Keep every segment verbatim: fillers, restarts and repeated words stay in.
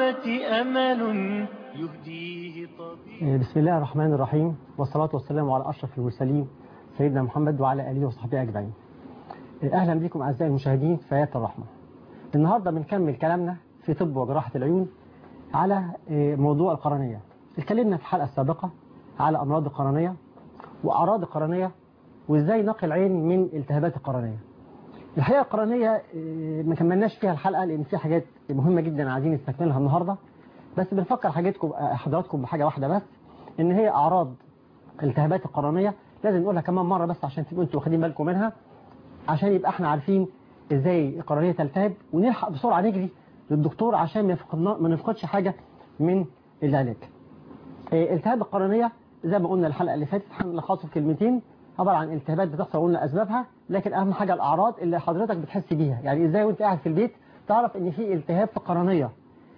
الرحمة أمل يهديه طبيب. بسم الله الرحمن الرحيم، والصلاة والسلام على أشرف المرسلين سيدنا محمد وعلى آله وصحبه أجمعين. أهلا بكم أعزائي المشاهدين في آيات الرحمة. النهاردة بنكمل كلامنا في طب وجراحة العيون على موضوع القرنية. اتكلمنا في الحلقة السابقة على أمراض القرنية وأعراض القرنية وإزاي نقي العين من التهابات القرنية. الحقيقة القرنية ما كملناش فيها الحلقة لأن في حاجات مهمة جدا عايزين نستكملها النهاردة، بس بنفكر حاجاتكم حضراتكم بحاجة واحدة بس، إن هي أعراض التهابات القرنية. لازم نقولها كمان مرة بس عشان تبقوا انتوا واخدين بالكم منها، عشان يبقى احنا عارفين ازاي القرنية تلتهب ونلحق بسرعة نجري للدكتور عشان ما نفقدش حاجة من العلاج. التهاب القرنية زي ما قلنا الحلقة اللي فاتت هنلخصه في كلمتين، عبارة عن التهابات بتحصل وقلنا أسبابها، لكن أهم حاجة الأعراض اللي حضرتك بتحس بيها. يعني إزاي وأنت قاعد في البيت تعرف إن في التهاب في القرنية،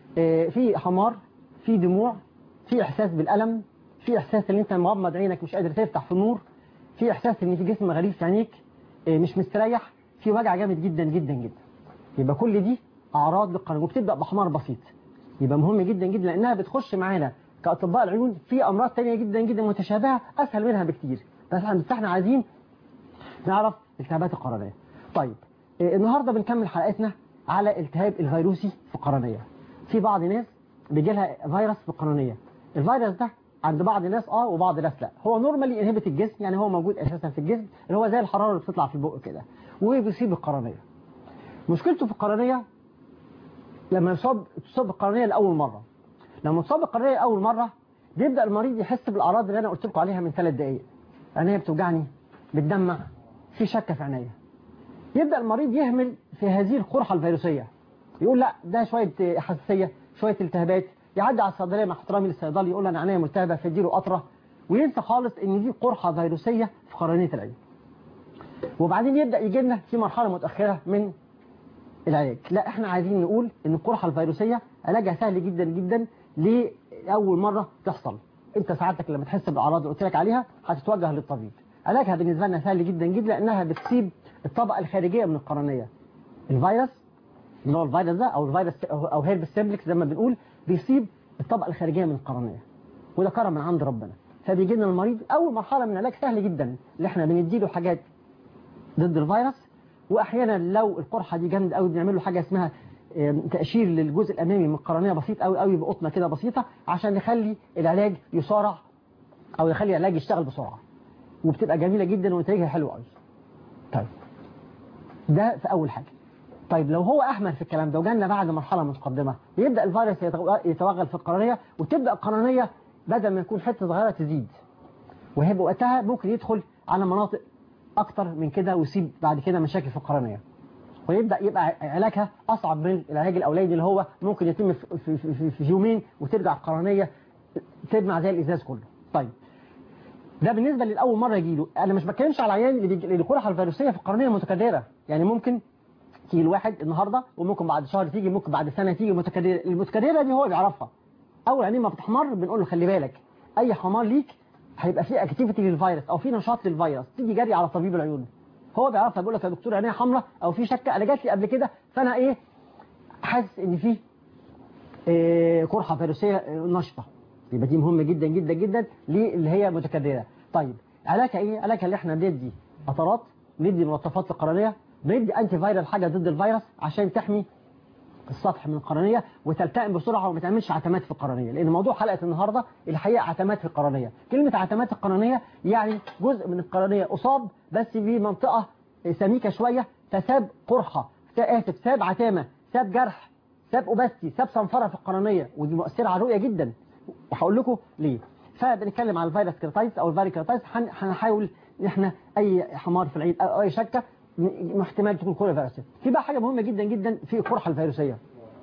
في حمار، في دموع، في إحساس بالألم، في إحساس إن أنت مغمض عينك مش قادر تفتح في النور، في إحساس إن في جسم غريب في عينيك مش مستريح، في وجع جامد جدا جدا جدا. يبقى كل دي أعراض للقرنية وبتبدأ بحمار بسيط. يبقى مهم جدا جدا لأنها بتخش معانا كأطباء العيون في أمراض تانية جدا جدا متشابهة أسهل منها بكتير، بس احنا عايزين نعرف التهابات القرنية. طيب النهاردة بنكمل حلقتنا على التهاب الفيروسي في القرنية. في بعض ناس بيجي لها فيروس في القرنية. الفيروس ده عند بعض الناس اه وبعض الناس لا. هو نورمالي انهبت الجسم، يعني هو موجود اساسا في الجسم، اللي هو زي الحرارة اللي بتطلع في البق كده، وبيصيب القرنية. مشكلته في القرنية لما يصاب تصاب القرنية لأول مرة. لما تصاب القرنية لأول مرة بيبدأ المريض يحس بالأعراض اللي أنا قلت لكم عليها من ثلاث دقايق. عينيا بتوجعني، بتدمع، في شكة في عينيا. يبدأ المريض يهمل في هذه القرحة الفيروسية، يقول لا ده شوية حساسية، شوية التهابات، يعدي على الصيدلية مع احترامي للصيدلي يقول أنا عينيا ملتهبة فيديله قطرة، وينسى خالص إن دي قرحة فيروسية في قرنية العين. وبعدين يبدأ يجي لنا في مرحلة متأخرة من العلاج. لا احنا عايزين نقول ان القرحة الفيروسية علاجها سهل جدا جدا لأول مرة تحصل. انت ساعتك لما تحس بالأعراض اللي قلت لك عليها هتتوجه للطبيب. علاجها بالنسبة لنا سهل جدا جدا لأنها بتصيب الطبقة الخارجية من القرنية. الفيروس اللي هو الفيروس ده او الفيروس او هيربس سيمبلكس زي ما بنقول بيصيب الطبقة الخارجية من القرنية، وده كرم من عند ربنا. فبيجي لنا المريض أول مرحلة من العلاج سهل جدا، اللي احنا بنديله حاجات ضد الفيروس، واحيانا لو القرحه دي جامد قوي بنعمل له حاجه اسمها تقشير للجزء الامامي من القرنيه بسيط قوي قوي بقطنه كده بسيطه عشان نخلي العلاج يسارع او يخلي العلاج يشتغل بسرعه، وبتبقى جميله جدا ونتائجها حلوه قوي. طيب ده في اول حاجه. طيب لو هو اهمل في الكلام ده وجالنا بعد مرحله متقدمه يبدا الفيروس يتوغل في القرنيه، وتبدا القرنيه بدل ما يكون حته صغيره تزيد، وهيبقى وقتها ممكن يدخل على مناطق اكتر من كده ويصيب بعد كده مشاكل في القرنيه، ويبدا يبقى علاجها اصعب من العلاج الاولاني اللي هو ممكن يتم في, في, في, في يومين وترجع القرنيه تدمع زي الازاز كله. طيب ده بالنسبه للاول مره يجي له. انا مش بتكلمش على العيان اللي بيجي القرحه الفيروسيه في القرنيه متكرره، يعني ممكن تيجي الواحد النهارده وممكن بعد شهر تيجي، ممكن بعد سنه تيجي متكرره. المتكرره دي هو بيعرفها اول عينيه ما بتحمر بنقول له خلي بالك اي حمار ليك هيبقى فيه اكتيفيتي للفيروس او في نشاط للفيروس، تيجي جري على طبيب العيون. هو بيعرفها بيقول لك يا دكتور عينيا حمراء او في شكه انا جات لي قبل كده فانا ايه حاسس ان في إيه قرحه فيروسيه نشطه. يبقى دي مهمه جدا جدا جدا اللي هي متكرره. طيب علاجها ايه؟ علاجها اللي احنا بندي قطرات، بندي ملطفات للقرنيه، بندي انتي فايرال حاجه ضد الفيروس عشان تحمي السطح من القرنية وتلتئم بسرعة وما تعملش عتمات في القرنية، لأن موضوع حلقة النهاردة الحقيقة عتمات في القرنية. كلمة عتمات القرنية يعني جزء من القرنية أصاب بس في منطقة سميكة شوية فساب قرحة، آسف ساب عتامة، ساب جرح، ساب أوباستي، ساب صنفرة في القرنية، ودي مؤثرة على الرؤية جدا. وهقول لكم ليه. فبنتكلم على الفيروس كيراتايتس أو الفيري كيراتايتس، هنحاول إن إحنا أي حمار في العين أو أي شكة احتمال تكون قرحة فيروسية. في بقى حاجة مهمة جدا جدا في القرحة الفيروسية.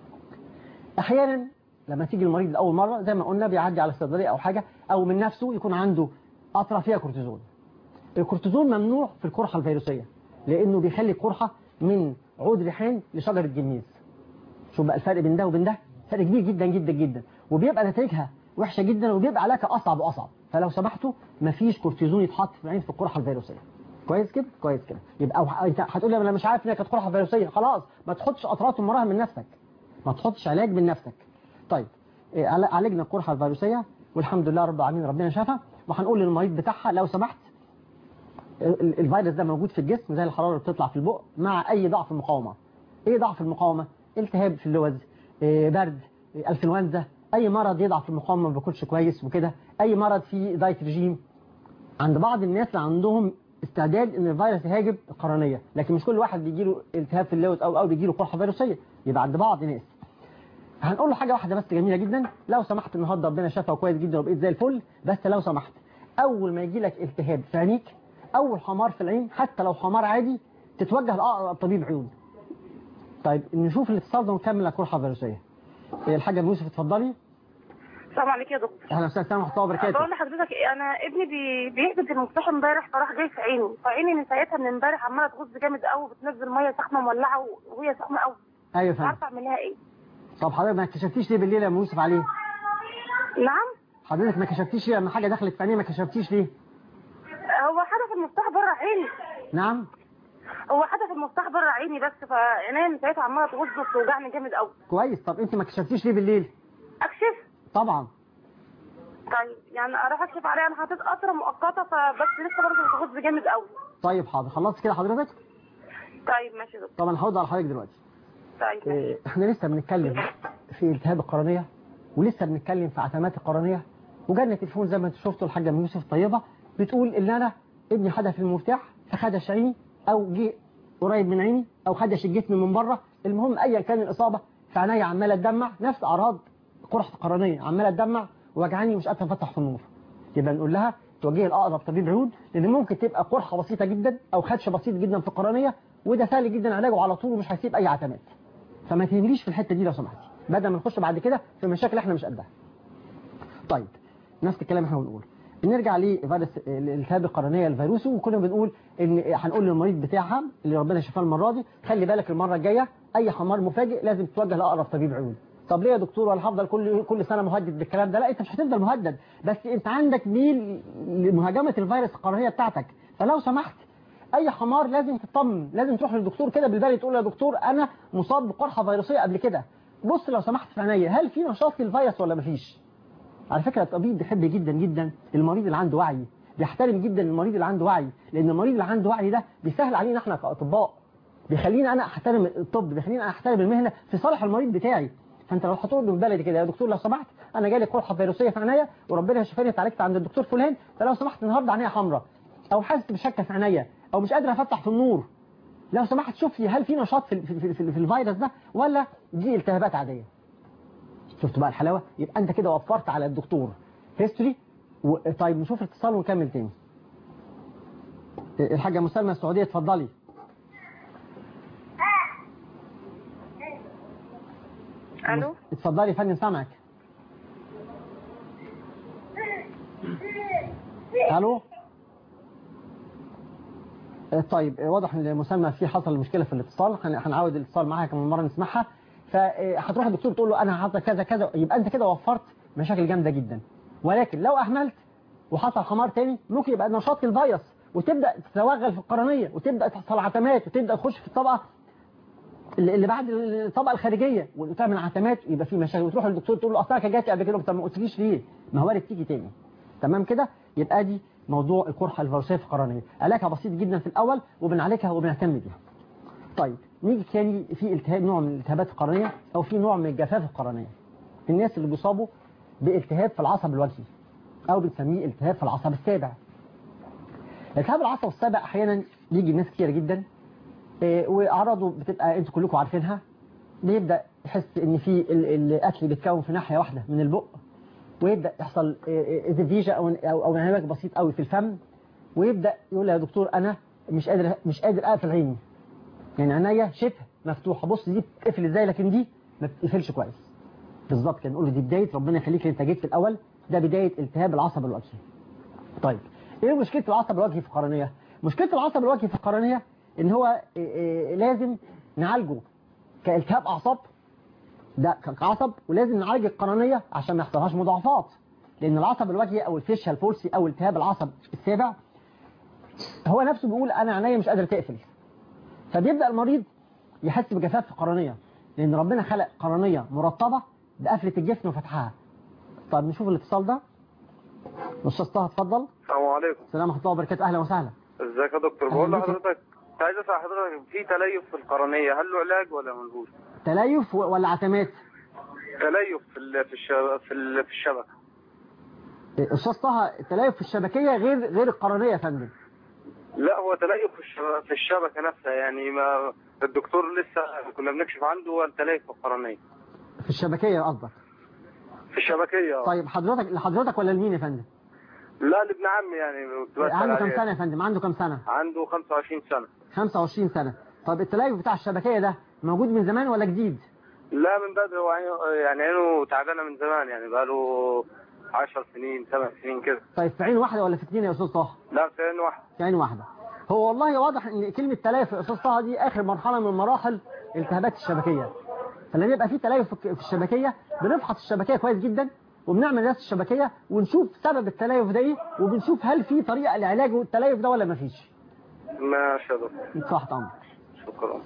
احيانا لما تيجي المريض لاول مره زي ما قلنا بيعدي على الصيدليه او حاجه او من نفسه يكون عنده قطره فيها كورتيزون. الكورتيزون ممنوع في القرحه الفيروسيه لانه بيخلي القرحه من عود ريحان لشجره جميز. شوف بقى الفرق بين ده وبين ده، فرق كبير جدا جدا جدا، وبيبقى نتائجها وحشه جدا وبيبقى علاجها اصعب واصعب. فلو سمحتوا مفيش كورتيزون يتحط في العين في القرحه الفيروسيه. كويس كده كويس كده. يبقى انت هتقول لي انا مش عارف انها كانت قرحه فيروسيه، خلاص ما تحطش قطرات ومراهم من نفسك، ما تحطش علاج من نفسك. طيب عالجنا القرحه الفيروسيه والحمد لله رب العالمين ربنا شافها، وهنقول للمريض بتاعها لو سمحت الفيروس ده موجود في الجسم زي الحراره اللي بتطلع في البق مع اي ضعف مقاومه. ايه ضعف المقاومه؟ التهاب في اللوز، إيه برد، إيه انفلونزا، اي مرض يضعف المقاومه ما بياكلش كويس وكده، اي مرض فيه دايت ريجيم. عند بعض الناس اللي عندهم استعداد ان الفيروس يهاجم القرنيه، لكن مش كل واحد بيجي له التهاب في اللوز او او بيجي له قرحه فيروسيه، يبقى عند بعض الناس. هنقول له حاجه واحده بس جميله جدا، لو سمحت النهارده ربنا شافها كويس جدا وبقيت زي الفل، بس لو سمحت اول ما يجي لك التهاب في عينيك اول حمار في العين حتى لو حمار عادي تتوجه لاقرب طبيب عيون. طيب نشوف الاتصال ده ونكمل القرحه الفيروسيه. الحاجه ام يوسف اتفضلي. السلام عليكم يا دكتور. اهلا وسهلا ورحمه الله وبركاته. بقول لحضرتك انا ابني بي... بيهبط المفتاح امبارح فراح جاي في عينه، فعيني من ساعتها من امبارح عماله تغز جامد قوي وبتنزل ميه سخنه مولعه وهي سخنه قوي. ايوه فاهم. مش عارفه اعمل لها ايه. طب حضرتك ما كشفتيش ليه بالليل يا ام يوسف عليه؟ نعم؟ حضرتك ما كشفتيش ليه لما حاجه دخلت في عينيه ما كشفتيش ليه؟ هو حدف المفتاح بره عيني. نعم؟ هو حدف المفتاح بره عيني بس فعينيا من ساعتها عماله تغز وتوجعني جامد قوي. كويس. طب انت ما كشفتيش ليه بالليل؟ اكشف؟ طبعا. طيب يعني اروح اكشف عليها، انا حطيت قطره مؤقته فبس لسه برضه بتغز جامد قوي. طيب حاضر خلصت كده حضرتك؟ طيب ماشي يا دكتور. طبعا هرد على حضرتك دلوقتي. طيب ماشي. إيه احنا لسه بنتكلم في التهاب القرنيه ولسه بنتكلم في عتمات القرنيه، وجالنا تليفون زي ما انتم شفتوا الحاجه ام يوسف طيبه بتقول ان انا ابني حدف المفتاح فخدش عيني او جه قريب من عيني او خدش الجسم من بره، المهم ايا كان الاصابه فعينيا عماله تدمع نفس اعراض قرحه القرنيه، عماله تدمع وجعاني مش قادره افتح في النور. يبقى نقول لها توجهي لاقرب طبيب عيون، لان ممكن تبقى قرحه بسيطه جدا او خدش بسيط جدا في القرنيه وده سهل جدا علاجه على طول ومش هيسيب اي عتمات. فما تهمليش في الحته دي لو سمحتي بدل ما نخش بعد كده في مشاكل احنا مش قدها. طيب نفس الكلام احنا بنقول نرجع لفيروس الالتهاب القرنيه الفيروسي، وكنا بنقول ان هنقول للمريض بتاعها اللي ربنا شفاه المره دي خلي بالك المره الجايه اي حمار مفاجئ لازم تتوجه لاقرب طبيب عيون. طب ليه يا دكتور ولا هفضل كل كل سنه مهدد بالكلام ده؟ لا انت مش هتفضل مهدد، بس انت عندك ميل لمهاجمه الفيروس القرنيه بتاعتك، فلو سمحت اي حمار لازم تطمن، لازم تروح للدكتور كده بالبالي تقول له يا دكتور انا مصاب بقرحه فيروسيه قبل كده، بص لو سمحت في عينيا هل في نشاط للفيروس ولا مفيش؟ على فكره الطبيب بيحب جدا جدا المريض اللي عنده وعي، بيحترم جدا المريض اللي عنده وعي، لان المريض اللي عنده وعي ده بيسهل علينا احنا كاطباء، بيخلينا انا احترم الطب، بيخليني انا احترم المهنه في صالح المريض بتاعي. فانت لو هتقول له بالبلدي كده يا دكتور لو سمحت انا جالي قرحه فيروسيه في عينيا وربنا شفاني اتعالجت عند الدكتور فلان، فلو سمحت النهارده عينيا حمراء او حاسس بشكه في عينيا او مش قادر افتح في النور، لو سمحت شوف لي هل في نشاط في في, في, في, في الفيروس ده ولا دي التهابات عاديه. شفت بقى الحلاوه؟ يبقى انت كده وفرت على الدكتور هيستوري و... طيب نشوف الاتصال ونكمل تاني. الحاجه مسلمه السعوديه اتفضلي. الو اتفضلي يا فندم سامعك. الو طيب واضح ان مسلمه في حصل مشكله في الاتصال، هنعاود الاتصال معاها كمان مره نسمعها، فهتروح الدكتور تقول له انا حصل كذا كذا، يبقى انت كده وفرت مشاكل جامده جدا. ولكن لو اهملت وحصل حمار تاني ممكن يبقى نشاط الفيروس وتبدا تتوغل في القرنيه وتبدا تحصل عتمات وتبدا تخش في الطبقه اللي بعد الطبقه الخارجيه وتعمل عتمات يبقى في مشاكل، وتروح للدكتور تقول له اصل انا جاتي قبل كده طب ما قلتليش ليه؟ ما هو وارد تيجي تاني. تمام كده؟ يبقى دي موضوع القرحه الفيروسيه في القرنيه، علاجها بسيط جدا في الاول وبنعالجها وبنهتم بيها. طيب نيجي تاني في التهاب نوع من الالتهابات القرنيه او في نوع من الجفاف القرنيه. الناس اللي بيصابوا بالتهاب في العصب الوجهي او بنسميه التهاب في العصب السابع. التهاب العصب السابع احيانا بيجي الناس كتير جدا واعراضه بتبقى انتوا كلكم عارفينها، بيبدا يحس ان في الاكل بيتكون في ناحيه واحده من البق ويبدا يحصل ازديجه او او انهماك بسيط قوي في الفم، ويبدا يقول يا دكتور انا مش قادر مش قادر اقفل عيني، يعني عينيا شبه مفتوحه، بص دي بتقفل ازاي لكن دي ما بتقفلش كويس. بالظبط كده نقول له دي بدايه ربنا يخليك انت جيت في الاول، ده بدايه التهاب العصب الوجهي. طيب ايه مشكله العصب الوجهي في القرنيه؟ مشكله العصب الوجهي في القرنيه ان هو لازم نعالجه كالتهاب اعصاب ده كعصب، ولازم نعالج القرنيه عشان ما يحصلهاش مضاعفات، لان العصب الوجهي او الفيشال فولسي او التهاب العصب السابع هو نفسه بيقول انا عينيا مش قادر تقفل، فبيبدا المريض يحس بجفاف في القرنيه، لان ربنا خلق قرنيه مرطبه بقفله الجفن وفتحها. طب نشوف الاتصال ده. استاذ طه اتفضل. السلام عليكم. السلام ورحمه الله وبركاته. اهلا وسهلا. ازيك يا دكتور؟ بقول لحضرتك كنت عايز اسال حضرتك في تليف في القرنيه، هل له علاج ولا ملهوش؟ تليف ولا عتمات؟ تليف في ال في الشبكه في, ال في الشبكه. استاذ طه التليف في الشبكيه غير غير القرنيه يا فندم. لا هو تليف في الشبكه, في الشبكة نفسها، يعني ما الدكتور لسه كنا بنكشف عنده التليف في القرنيه. في الشبكيه قصدك؟ في الشبكيه. طيب حضرتك لحضرتك ولا لمين يا فندم؟ لا لابن عمي يعني. عنده كم سنه يا فندم؟ عنده كم سنه؟ عنده خمسة وعشرين سنة. خمسة وعشرين سنه. طب التليف بتاع الشبكيه ده موجود من زمان ولا جديد؟ لا من بدري، هو يعني عينه تعبانه من زمان، يعني بقاله عشر سنين سبع سنين كده. طيب في عين واحده ولا في اثنين يا استاذ طه؟ لا في عين واحده. في عين واحده. هو والله واضح ان كلمه تليف يا استاذ طه دي اخر مرحله من مراحل التهابات الشبكيه. فلما يبقى في تليف في الشبكيه بنفحص الشبكيه كويس جدا وبنعمل دراسه الشبكيه ونشوف سبب التليف ده ايه، وبنشوف هل في طريقه لعلاج التليف ده ولا ما فيش. ماشي يا دكتور. صح طبعا. شكرا.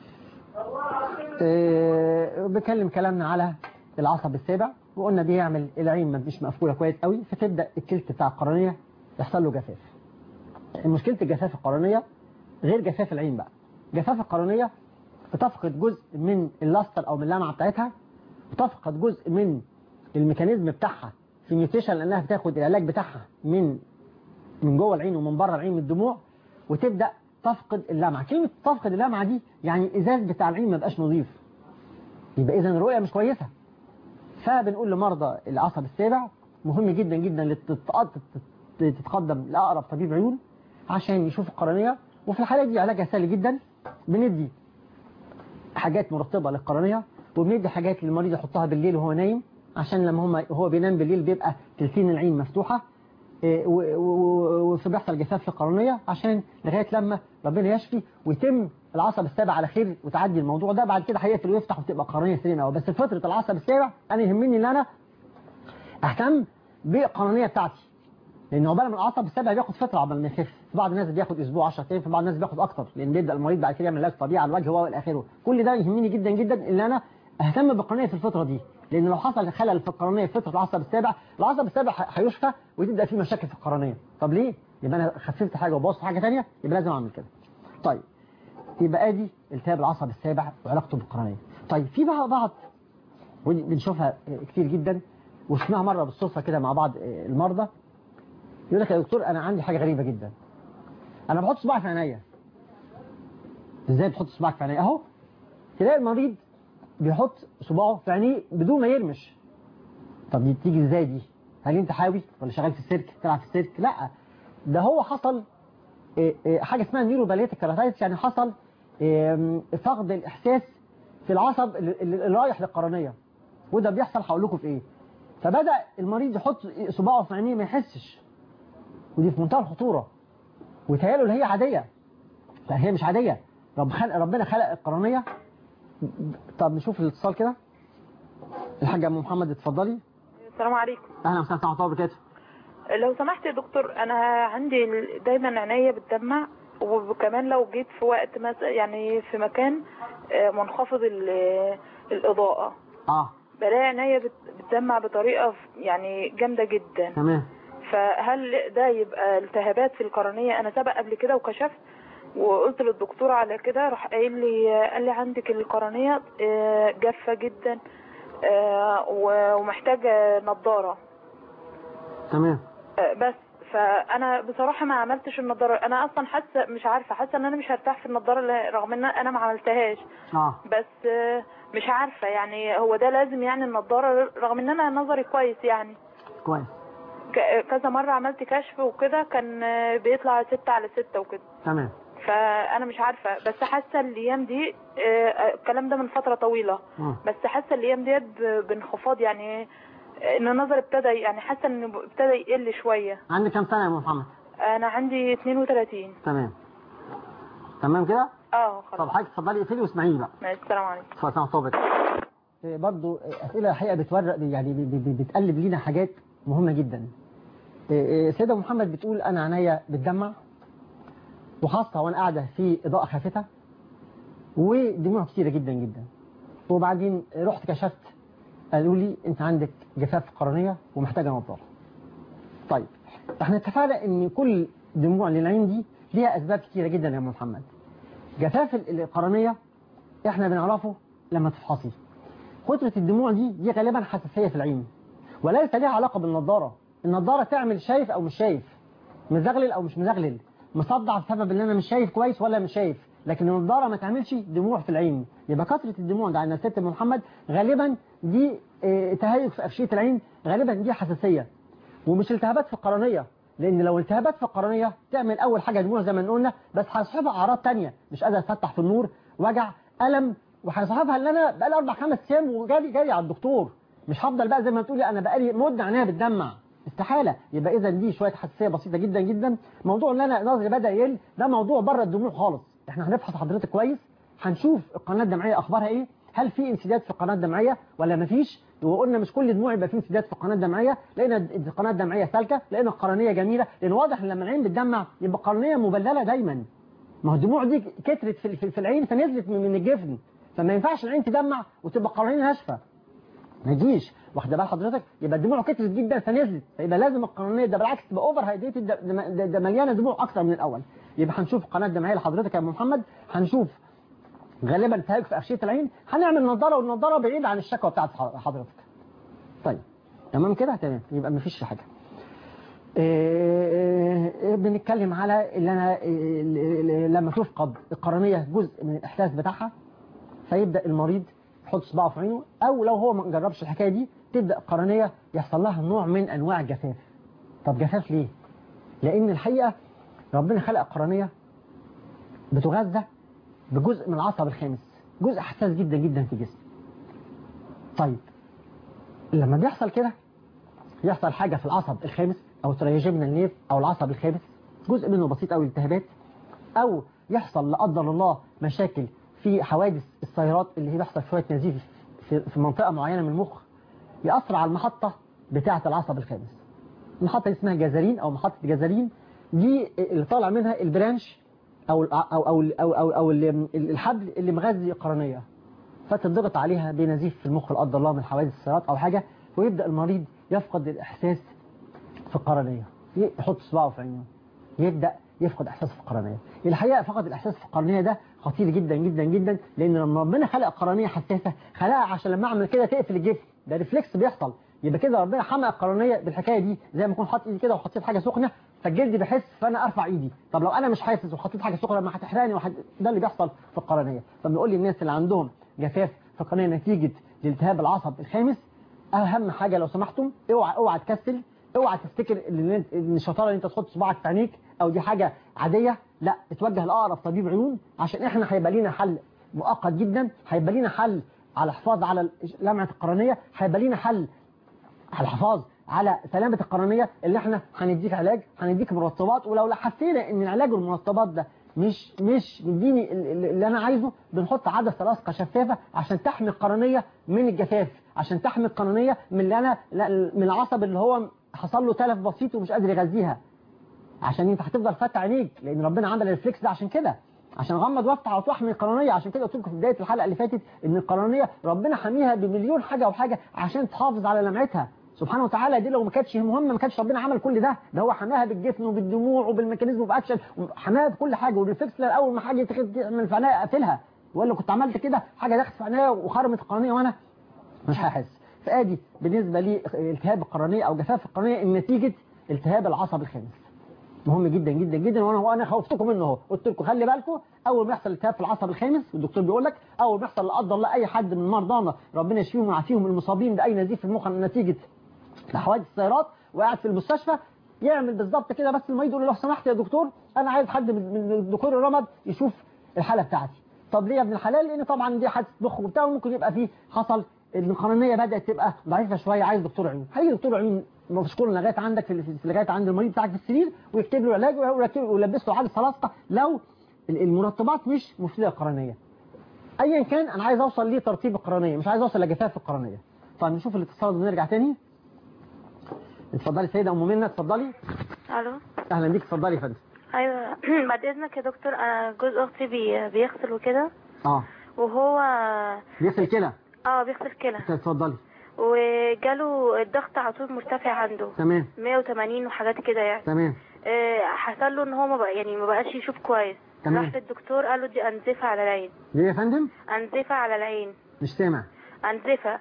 أه بكلم كلامنا على العصب السابع وقلنا بيعمل العين مش مقفوله كويس قوي، فتبدا الكلت بتاع القرنيه يحصل له جفاف. مشكله الجفاف القرنيه غير جفاف العين بقى. جفاف القرنيه بتفقد جزء من اللاستر او من اللمعه بتاعتها، بتفقد جزء من الميكانيزم بتاعها في ميوتيشن لانها بتاخد العلاج بتاعها من من جوه العين ومن بره العين من الدموع، وتبدا تفقد اللمعه. كلمه تفقد اللمعه دي يعني الازاز بتاع العين ما بقاش نظيف، يبقى اذا الرؤيه مش كويسه. فبنقول لمرضى العصب السابع مهم جدا جدا تتقدم لاقرب طبيب عيون عشان يشوف القرنيه، وفي الحاله دي علاجها سهل جدا. بندي حاجات مرطبه للقرنيه وبندي حاجات للمريض يحطها بالليل وهو نايم، عشان لما هو بينام بالليل بيبقى تلتين العين مفتوحه وبيحصل جفاف في القرنيه، عشان لغايه لما ربنا يشفي ويتم العصب السابع على خير وتعدي الموضوع ده. بعد كده هيقفل ويفتح وتبقى قرنيه سليمه. بس فتره العصب السابع انا يهمني ان انا اهتم بالقرنيه بتاعتي، لان عقبال ما العصب السابع بياخد فتره عقبال ما يخف. في بعض الناس بياخد اسبوع عشرة ايام، في بعض الناس بياخد اكتر، لان بيبدا المريض بعد كده يعمل علاج طبيعي على الوجه والى اخره. كل ده يهمني جدا جدا ان انا اهتم بالقرنيه في الفتره دي، لان لو حصل خلل في القرنيه في فتره العصب السابع، العصب السابع هيشفى وتبدا فيه مشاكل في القرنيه. طب ليه؟ يبقى انا خففت حاجه وبوظت حاجه ثانيه، يبقى لازم اعمل كده. طيب يبقى ادي التهاب العصب السابع وعلاقته بالقرنيه. طيب في بقى بعض ودي بنشوفها كتير جدا وشفناها مره بالصدفه كده مع بعض المرضى، يقول لك يا دكتور انا عندي حاجه غريبه جدا، انا بحط صباعي في عينيا. ازاي بتحط صباعك في عينيا؟ اهو تلاقي المريض بيحط صباعه في عينيه بدون ما يرمش. طب دي بتيجي ازاي دي؟ هل انت حاوي ولا شغال في السيرك تلعب في السيرك؟ لا، ده هو حصل حاجه اسمها نيوروباليتيك كيراتايتس، يعني حصل فقد الاحساس في العصب اللي رايح للقرنيه، وده بيحصل هقول لكم في ايه. فبدا المريض يحط صباعه في عينيه ما يحسش، ودي في منتهى الخطوره، وتهيأله اللي هي عاديه. لا هي مش عاديه، رب خلق ربنا خلق القرنيه. طب نشوف الاتصال كده. الحاجه ام محمد اتفضلي. السلام عليكم. اهلا وسهلا ورحمه الله وبركاته. لو سمحت يا دكتور، انا عندي دايما عينيا بتدمع، وكمان لو جيت في وقت مثلا يعني في مكان منخفض الاضاءه اه بلاقي عينيا بتدمع بطريقه يعني جامده جدا. تمام. فهل ده يبقى التهابات في القرنيه؟ انا سبق قبل كده وكشفت وقلت للدكتور على كده، راح قايل لي قال لي عندك القرنيه جافه جدا ومحتاجه نظاره. تمام. بس فانا بصراحه ما عملتش النظاره، انا اصلا حاسه مش عارفه حاسه ان انا مش هرتاح في النظاره رغم ان انا ما عملتهاش. اه بس مش عارفه يعني هو ده لازم يعني النظاره رغم ان انا نظري كويس يعني. كويس. كذا مره عملت كشف وكده كان بيطلع ستة على ستة وكده. تمام. فانا مش عارفه، بس حاسه الايام دي الكلام ده من فتره طويله، م. بس حاسه الايام ديت بانخفاض، يعني ان النظر ابتدى يعني حاسه انه ابتدى يقل شويه. عندك كام سنه يا ام محمد؟ انا عندي اثنين وثلاثين. تمام تمام كده. اه خلاص. طب حضرتك اتفضلي اقفلي واسمعيني بقى. ماشي. السلام عليكم. اتفضل. صوبك برضه اسئله الحقيقه بتورق يعني بتقلب لينا حاجات مهمه جدا. سيده محمد بتقول انا عينيا بتدمع، وخاصه وانا قاعده في اضاءه خافته ودموع كتيره جدا جدا، وبعدين رحت كشفت قالوا لي انت عندك جفاف قرنيه ومحتاجه نظاره. طيب احنا اتفقنا ان كل دموع للعين دي ليها اسباب كتيره جدا يا محمد. جفاف القرنيه احنا بنعرفه لما تفحصي. كتره الدموع دي دي غالبا حساسيه في العين وليس ليها علاقه بالنضاره. النضاره تعمل شايف او مش شايف، مزغلل او مش مزغلل، مصدع بسبب ان انا مش شايف كويس ولا مش شايف، لكن النضاره ما تعملش دموع في العين. يبقى كثره الدموع ده عند الست ام محمد غالبا دي اه تهيج في قفشيه العين، غالبا دي حساسيه ومش التهابات في القرنيه. لان لو التهابات في القرنيه تعمل اول حاجه دموع زي ما قلنا، بس هيصاحبها اعراض ثانيه، مش قادر اتفتح في النور، وجع، الم، وهيصاحبها ان انا بقالي اربع خمس ايام وجالي جاي على الدكتور. مش هفضل بقى زي ما تقولي انا بقالي مده عينيا بتدمع، استحاله. يبقى اذا دي شويه حساسيه بسيطه جدا جدا. موضوع ان انا نظري بدا يقل ده موضوع بره الدموع خالص. احنا هنفحص حضرتك كويس، هنشوف القناه الدمعيه اخبارها ايه، هل في انسداد في القناه الدمعيه ولا مفيش. وقلنا مش كل دموع يبقى في انسداد في القناه الدمعيه، لقينا القناه الدمعيه سالكه، لقينا القرنيه جميله، لان واضح ان لما العين بتدمع يبقى القرنيه مبلله دايما. ما هو الدموع دي كترت في في العين فنزلت من الجفن، فما ينفعش العين تدمع وتبقى القرنيه ناشفه، ما يجيش. واخده بال حضرتك؟ يبقى الدموع كترت جدا فنزلت، فيبقى لازم القرنيه ده بالعكس تبقى اوفر هايدريتد، ده, ده, ده مليانه دموع اكتر من الاول. يبقى هنشوف القناه الدمعيه لحضرتك يا ابو محمد، هنشوف غالبا تهيج في قفشيه العين، هنعمل نظاره والنظاره بعيد عن الشكوى بتاعت حضرتك. طيب تمام كده؟ تمام، يبقى ما فيش حاجه. إيه بنتكلم على اللي انا إيه لما تفقد القرنيه جزء من الاحساس بتاعها فيبدا المريض يحط صباعه في عينه، او لو هو ما جربش الحكايه دي تبدا القرنيه يحصل لها نوع من انواع الجفاف. طب جفاف ليه؟ لان الحقيقه ربنا خلق القرنيه بتغذى بجزء من العصب الخامس، جزء حساس جدا جدا في الجسم. طيب لما بيحصل كده يحصل حاجه في العصب الخامس او تريجيمنال نيرف او العصب الخامس، جزء منه بسيط قوي التهابات، او يحصل لا قدر الله مشاكل في حوادث السيارات اللي هي بيحصل شويه نزيف في, في منطقه معينه من المخ، يأثر على المحطه بتاعه العصب الخامس. المحطه اسمها جزرين او محطه جزرين، دي اللي طالع منها البرانش او او او او او, أو الحبل اللي مغذي القرنيه، فتضغط عليها بنزيف في المخ لا قدر الله من حوادث السيارات او حاجه، ويبدا المريض يفقد الاحساس في القرنيه، يحط صباعه في عينه يبدا يفقد احساس في القرنيه. الحقيقه فقد الاحساس في القرنيه ده خطير جدا جدا جدا، لان لما ربنا خلق القرنيه حساسه خلقها عشان لما اعمل كده تقفل الجفن، ده ريفلكس بيحصل. يبقى كده ربنا حمق القرنيه بالحكايه دي، زي ما اكون حاطط ايدي كده وحطيت حاجه سخنه فالجلد بيحس فانا ارفع ايدي. طب لو انا مش حاسس وحطيت حاجه سخنه ما هتحرقني وحد... ده اللي بيحصل في القرنيه. فبنقول للناس اللي عندهم جفاف في القرنيه نتيجه الالتهاب العصب الخامس، اهم حاجه لو سمحتم اوعى اوعى تكسل، اوعى تفتكر ان الشطاره ان انت تحط صباعك في عينيك او دي حاجه عاديه، لا، اتوجه لاقرب طبيب عيون، عشان احنا هيبقى لينا حل مؤقت جدا، هيبقى لينا حل على الحفاظ على لمعه القرنيه، هيبقى لينا حل على الحفاظ على سلامه القرنيه، اللي احنا هنديك علاج، هنديك مرطبات، ولو حسينا ان العلاج والمرطبات ده مش مش مديني اللي انا عايزه، بنحط عدسه لاصقه شفافه عشان تحمي القرنيه من الجفاف، عشان تحمي القرنيه من اللي انا من العصب اللي هو حصل له تلف بسيط ومش قادر يغذيها، عشان انت هتفضل فاتح عينيك، لان ربنا عمل الريفلكس ده عشان كده، عشان غمض وافتح على طول احمي القرنيه. عشان كده قلت لكم في بدايه الحلقه اللي فاتت ان القرنيه ربنا حاميها بمليون حاجه وحاجه عشان تحافظ على لمعتها سبحانه وتعالى. دي لو ما كانتش مهمه ما كانش ربنا عمل كل ده، ده هو حماها بالجفن وبالدموع وبالميكانيزم وباكشن، حماها بكل حاجه. والريفلكس اول ما حاجه تعمل في عينيا اقفلها، ولا كنت عملت كده حاجه دخلت في عينيا وخرمت القرنيه وانا مش هحس. فادي بالنسبه لي التهاب القرنيه او جفاف القرنيه نتيجه التهاب العصب الخامس، مهم جدا جدا جدا. وانا وانا خوفتكم منه اهو، قلت لكم خلي بالكم اول ما يحصل التهاب في العصب الخامس، والدكتور بيقول لك اول ما يحصل لا قدر الله اي حد من مرضانا ربنا يشفيهم ويعافيهم المصابين باي نزيف في المخ نتيجه لحوادث السيارات وقاعد في المستشفى، يعمل بالظبط كده. بس المريض يقول له لو سمحت يا دكتور انا عايز حد من دكتور الرمد يشوف الحاله بتاعتي. طب ليه يا ابن الحلال؟ لان طبعا دي حادثه مخ وبتاع، ممكن يبقى فيه حصل القرنيه بدات تبقى ضعيفه شويه، عايز دكتور عيون. هيجي دكتور عيون مشكور لغايه عندك في لغايه عند المريض بتاعك في السرير ويكتب له علاج ويلبس له عدسه لاصقه لو المرطبات مش مفيده للقرنيه. ايا كان انا عايز اوصل ليه ترطيب القرنيه، مش عايز اوصل لجفاف القرنيه. طيب نشوف الاتصال ونرجع تاني. اتفضلي سيده ام منى، اتفضلي. الو، اهلا بيك، اتفضلي يا فندم. ايوه بعد اذنك يا دكتور، انا جوز اختي بي... بيغسل وكده. اه وهو بيغسل كلى. اه بيغسل كلى. اتفضلي. وجاله الضغط على طول مرتفع عنده تمام مية وتمانين وحاجات كده يعني. تمام. آه، حصل له ان هو ما بقى يعني ما بقاش يشوف كويس. تمام. راح للدكتور قال له دي انزفه على العين. ليه يا فندم؟ انزفه على العين. مش سامع. انزفه.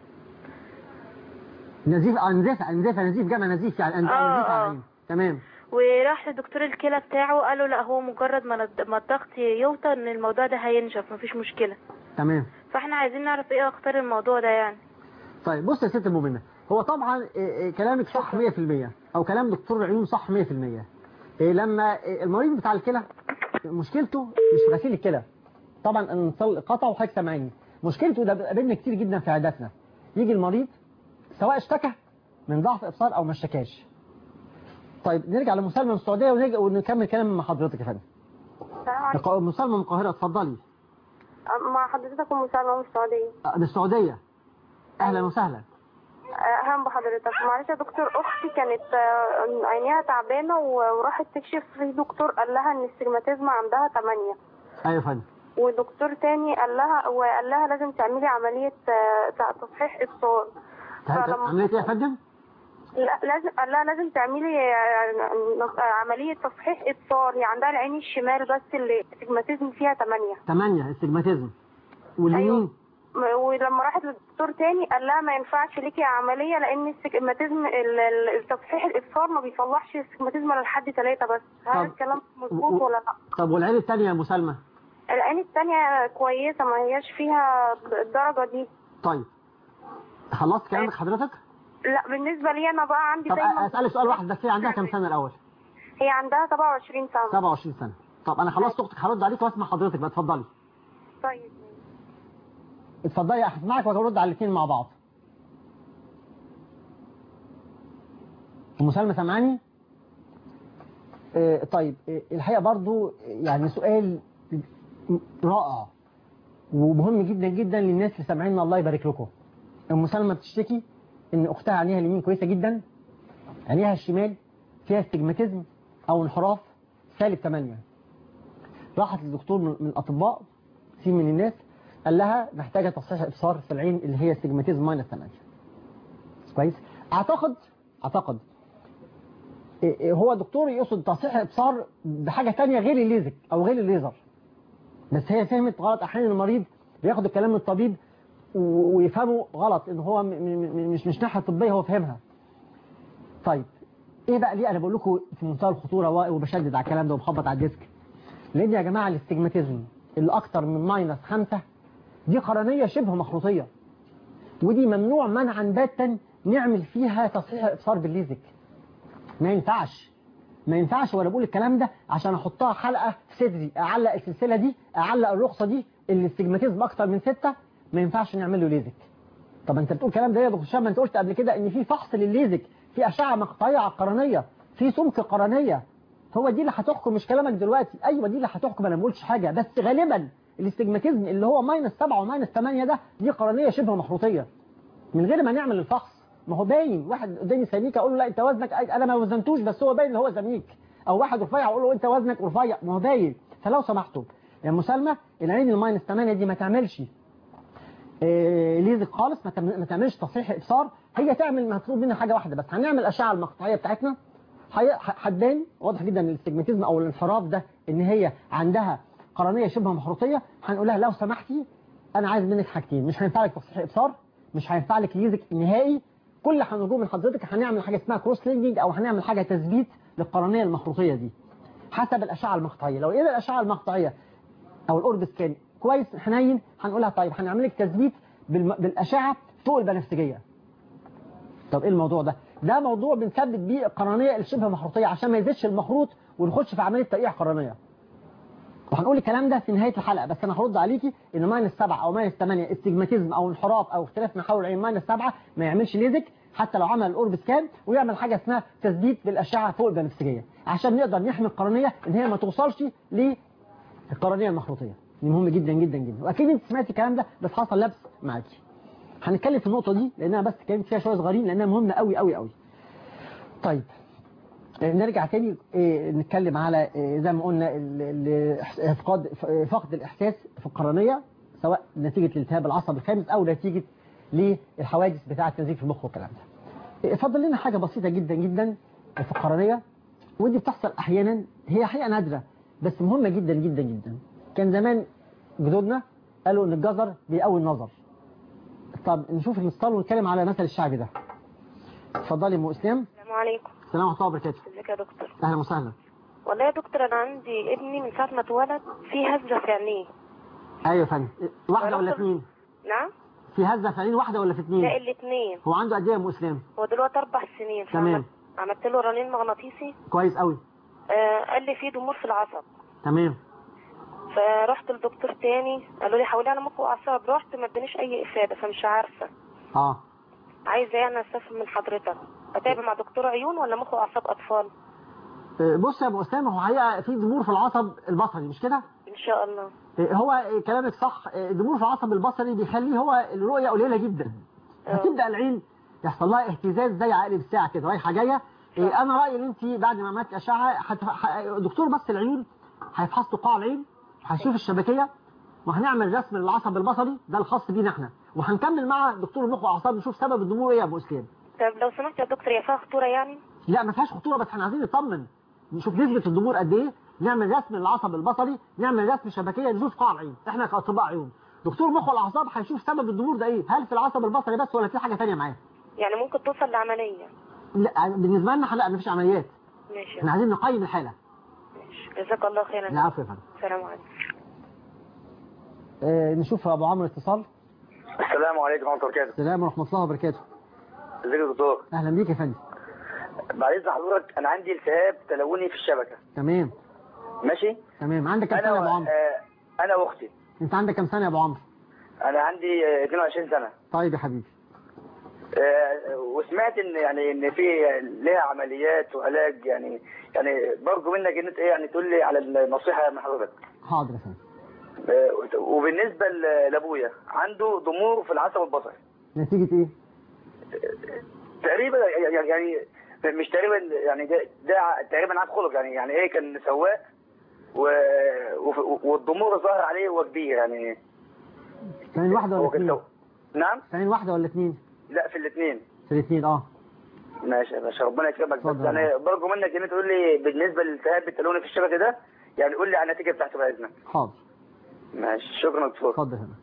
نزيف انزفه انزفه نزيف جمع نزيف يعني انزفه آه على آه. العين. تمام. وراح لدكتور الكلى بتاعه قال له لا هو مجرد ما الض- ما الضغط يوطى ان الموضوع ده هينشف مفيش مشكله. تمام. فاحنا عايزين نعرف ايه اخطار الموضوع ده يعني. طيب بص يا ست المؤمنه، هو طبعا إيه إيه كلامك صح مية في المية او كلام دكتور العيون صح مية في المية. إيه لما إيه المريض بتاع الكلى مشكلته مش في غسيل الكلى، طبعا انصل قطع وحضرتك سامعيني، مشكلته ده قابلنا كتير جدا في عياداتنا. يجي المريض سواء اشتكى من ضعف ابصار او ما اشتكاش. طيب نرجع لمسالمه من السعوديه ونرجع ونكمل كلام مع حضرتك يا فندم. السلام عليكم. مسالمه من القاهره، اتفضلي. مع حضرتك ام سلمى من السعوديه. من السعوديه. اهلا وسهلا. اهلا بحضرتك. معلش يا دكتور، اختي كانت آه، عينيها تعبانه و- وراحت تكشف في دكتور قال لها ان السtigmatism عندها تمانية. ايوه يا فندم. ودكتور تاني قال لها وقال لها لازم تعملي عمليه آه، تصحيح ابصار. فلما- عمليه ايه يا فندم؟ لا لازم قال لها لازم تعملي آه، عمليه تصحيح ابصار. هي عندها العين الشمال بس اللي السtigmatism فيها تمانية. تمانية استجماتيزم. واليمين؟ أيوة. ولما راحت للدكتور تاني قال لها ما ينفعش ليكي عمليه لان السtigmatism ال- ال- تصحيح الابصار ما بيصلحش السtigmatism لحد ثلاثة بس. هل الكلام مظبوط ولا لا؟ طب والعين الثانيه يا مسالمه؟ العين الثانيه كويسه ما هياش فيها الدرجه دي. طيب خلصت كلامك حضرتك؟ لا بالنسبه لي انا بقى عندي طب دايما. اسالك سؤال واحد بس، هي عندها كام سنه الاول؟ هي عندها سبعة وعشرين سنه. سبعة وعشرين سنه. طب انا خلصت اختك هرد عليك واسمع حضرتك بقى، اتفضلي. طيب اتفضلي هسمعك وهرد على الاثنين مع بعض. ام سلمى سامعاني؟ اه طيب اه الحقيقه برضو يعني سؤال رائع ومهم جدا جدا للناس اللي سامعيننا، الله يبارك لكم. ام سلمى بتشتكي ان اختها عينيها اليمين كويسه جدا، عينيها الشمال فيها استجماتيزم او انحراف سالب تمانية. راحت للدكتور من الاطباء كتير من الناس قال لها محتاجه تصحيح ابصار في العين اللي هي استجماتيزم ماينس تمانية. كويس. اعتقد اعتقد هو دكتور يقصد تصحيح ابصار بحاجه ثانيه غير الليزك او غير الليزر، بس هي فهمت غلط. احيانا المريض بياخد الكلام من الطبيب ويفهمه غلط ان هو مش مش ناحيه طبيه هو فهمها. طيب ايه بقى ليه انا بقول لكم في منتهى الخطوره وبشدد على الكلام ده وبخبط على الديسك؟ لان يا جماعه الاستجماتيزم اللي اكتر من ماينس خمسة دي قرنيه شبه مخروطيه، ودي ممنوع منعا باتا نعمل فيها تصحيح ابصار بالليزك. ما ينفعش ما ينفعش. وانا بقول الكلام ده عشان احطها حلقه في صدري، اعلق السلسله دي، اعلق الرخصه دي، الاستجماتيزم اكتر من ستة ما ينفعش نعمل له ليزك. طب انت بتقول الكلام ده يا دكتور هشام؟ ما انت قلت قبل كده ان في فحص للليزك، في اشعه مقطعيه على القرنيه، في سمك قرنيه. هو دي اللي هتحكم مش كلامك دلوقتي. ايوه دي اللي هتحكم، انا ما بقولش حاجه، بس غالبا الاستجماتيزم اللي هو ماينس سبعة وماينس تمانية ده دي قرنيه شبه مخروطيه من غير ما نعمل الفحص. ما هو باين. واحد قدامي سميك اقول له لا انت وزنك، انا ما وزنتوش بس هو باين ان هو سميك، او واحد رفيع اقول له انت وزنك رفيع، ما هو باين. فلو سمحتوا يا مسالمه العين الماينس تمانية دي ما تعملش إيه ليزك خالص، ما تعملش تصحيح ابصار. هي تعمل مطلوب منها حاجه واحده بس، هنعمل الاشعه المقطعيه بتاعتنا هتبان واضح جدا الاستجماتيزم او الانحراف ده ان هي عندها قرنيه شبه مخروطيه. هنقول لها لو سمحتي انا عايز منك حاجتين، مش هينفع لك تصحيح ابصار، مش هينفع لك ليزك نهائي. كل اللي هنرجوه من حضرتك هنعمل حاجه اسمها كروس لينجنج او هنعمل حاجه تثبيت للقرنيه المخروطيه دي حسب الاشعه المقطعيه. لو لقينا الاشعه المقطعيه او الاورب سكان كويس حنين هنقولها طيب هنعمل لك تثبيت بالاشعه فوق البنفسجيه. طب ايه الموضوع ده؟ ده موضوع بنثبت بيه القرنيه الشبه مخروطيه عشان ما يزيدش المخروط ونخش في عمليه ترقيع قرنيه. وهنقول الكلام ده في نهايه الحلقه، بس انا هرد عليكي ان ماينس سبعة او ماينس تمانية استجماتيزم او انحراف او اختلاف محاور العين ماينس سبعة ما يعملش ليزك حتى لو عمل الاورب سكان، ويعمل حاجه اسمها تثبيت بالاشعه فوق البنفسجيه عشان نقدر نحمي القرنيه ان هي ما توصلش للقرنيه المخروطيه. دي مهم جدا جدا جدا، واكيد انت سمعتي الكلام ده بس حصل لبس معاكي. هنتكلم في النقطه دي لانها بس اتكلمت فيها شويه صغيرين لانها مهمه قوي قوي قوي. طيب نرجع تاني نتكلم على زي ما قلنا فقد فقد الاحساس في القرنيه سواء نتيجه الالتهاب العصبي الخامس او نتيجه للحوادث بتاعه نزيف المخ والكلام ده. فضل لنا حاجه بسيطه جدا جدا في القرنيه، ودي بتحصل احيانا، هي حقيقه نادره بس مهمه جدا جدا جدا. كان زمان جدودنا قالوا ان الجزر بيقوي النظر. طب نشوف المثال ونتكلم على مثل الشعبي ده. اتفضلي ام اسلام. السلام عليكم. السلام ورحمه الله وبركاته. ازيك يا دكتور؟ اهلا وسهلا. والله يا دكتور انا عندي ابني من ساعه ما اتولد في هزه في عينيه. ايوه يا فندم. واحده ولا اثنين؟ نعم. في هزه في عين واحده ولا في اثنين؟ لا الاثنين. هو عنده قد ايه يا ام اسلام؟ هو دلوقتي اربع سنين. تمام. عملت له رنين مغناطيسي. كويس قوي. آه قال لي في ضمور في العصب. تمام. فرحت لدكتور تاني قالوا لي حولي على مخ واعصاب، رحت ما ادانيش اي افاده فمش عارفه. اه عايزه يعني استفهم من حضرتك، اتابع مع دكتور عيون ولا مخ واعصاب اطفال؟ بص يا ابو اسامه، هو حقيقه في ضمور في العصب البصري مش كده؟ ان شاء الله. هو كلامك صح، ضمور في العصب البصري بيخليه هو الرؤيه قليله جدا. فتبدا العين يحصل لها اهتزاز زي عقل الساعه كده رايحه جايه. انا رايي ان انت بعد ما عملت اشعه حت... ح... دكتور بس العيون هيفحص قاع العين، هيشوف الشبكيه، وهنعمل رسم للعصب البصري ده الخاص بينا احنا، وهنكمل مع دكتور المخ والاعصاب نشوف سبب الضمور ايه يا ابو اسلام. طب لو سمحت يا دكتور، هي فيها خطوره يعني؟ لا ما فيهاش خطوره، بس احنا عايزين نطمن نشوف نسبه الضمور قد ايه، نعمل رسم للعصب البصري، نعمل رسم شبكيه، نشوف قاع العين. احنا كاطباء عيون دكتور مخ والاعصاب هيشوف سبب الضمور ده ايه، هل في العصب البصري بس ولا في حاجه ثانيه معاه؟ يعني ممكن توصل لعمليه؟ لا بالنسبه لنا لا مفيش عمليات. ماشي. احنا عايزين نقيم الحاله. ماشي جزاك الله خيرا. العفو يا فندم. السلام عليكم. آه نشوف ابو عمرو اتصال. السلام عليكم ورحمه الله وبركاته. السلام ورحمه الله وبركاته. ازيك يا دكتور؟ اهلا بيك يا فندم. بعد اذن حضرتك انا عندي التهاب تلوني في الشبكه. تمام. ماشي؟ تمام. عندك كام سنه يا ابو عمرو؟ آه انا واختي. انت عندك كام سنه يا ابو عمرو؟ انا عندي آه اثنين وعشرين سنه. طيب يا حبيبي. آه وسمعت ان يعني ان في ليها عمليات وعلاج، يعني يعني برجو منك ان انت ايه يعني تقول لي على النصيحه من حضرتك. حاضر يا فندم. آه وبالنسبه لابويا عنده ضمور في العصب البصري. نتيجه ايه؟ تقريبا يعني مش تقريبا يعني ده, ده تقريبا عاد خلق، يعني يعني ايه كان سواق و... والضمور ظهر عليه وهو كبير يعني. في عين واحده ولا اثنين؟ نعم؟ في عين واحده ولا اثنين؟ لا في الاثنين. في الاثنين اه. ماشي يا باشا ربنا يكرمك، بس يعني برجو منك ان انت تقول لي بالنسبه للالتهاب التلوني في الشبكه ده، يعني قول لي على النتيجه بتاعته باذنك. حاضر. ماشي شكرا دكتور. اتفضل هنا.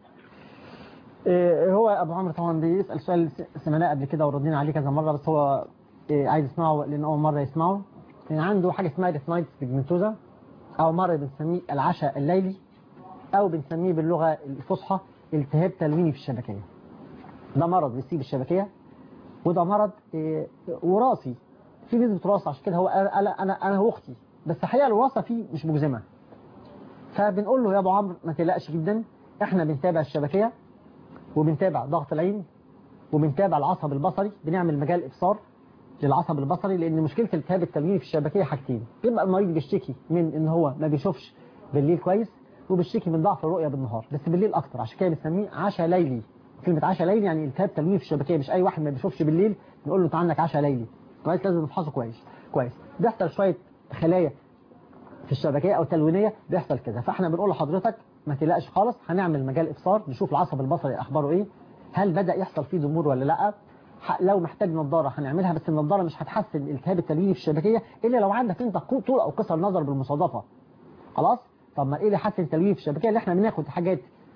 إيه هو ابو عمرو طبعا بيسال سؤال سمعناه قبل كده وردينا عليه كذا مره، بس هو إيه عايز يسمعه لان اول مره يسمعه. يعني عنده حاجه اسمها ريتنايتس بيجمنتوزا، او مرض بنسميه العشاء الليلي، او بنسميه باللغه الفصحى التهاب تلويني في الشبكيه. ده مرض بيصيب الشبكيه، وده مرض إيه وراثي، في نسبه وراثه، عشان كده هو انا انا انا واختي، بس الحقيقه الوراثه فيه مش مجزمه. فبنقول له يا ابو عمرو ما تقلقش جدا، احنا بنتابع الشبكيه وبنتابع ضغط العين وبنتابع العصب البصري، بنعمل مجال ابصار للعصب البصري، لان مشكله التهاب التلويني في الشبكيه حاجتين، يبقى المريض بيشتكي من ان هو ما بيشوفش بالليل كويس، وبيشتكي من ضعف الرؤيه بالنهار، بس بالليل اكتر، عشان كده بنسميه عشاء ليلي. كلمه عشاء ليلي يعني التهاب تلويني في الشبكيه، مش اي واحد ما بيشوفش بالليل نقول له انت عندك عشاء ليلي. كويس، لازم نفحصه كويس كويس. بيحصل شويه خلايا في الشبكيه او تلوينيه بيحصل كده، فاحنا بنقول لحضرتك ما تقلقش خالص، هنعمل مجال ابصار نشوف العصب البصري اخباره ايه، هل بدا يحصل فيه ضمور ولا لا، لو محتاج نظاره هنعملها، بس النظاره مش هتحسن الالتهاب التلويني في الشبكيه الا لو عندك انت طول او قصر نظر بالمصادفه. خلاص؟ طب ما ايه اللي يحسن التلوين في الشبكيه؟ اللي احنا بناخد حاجات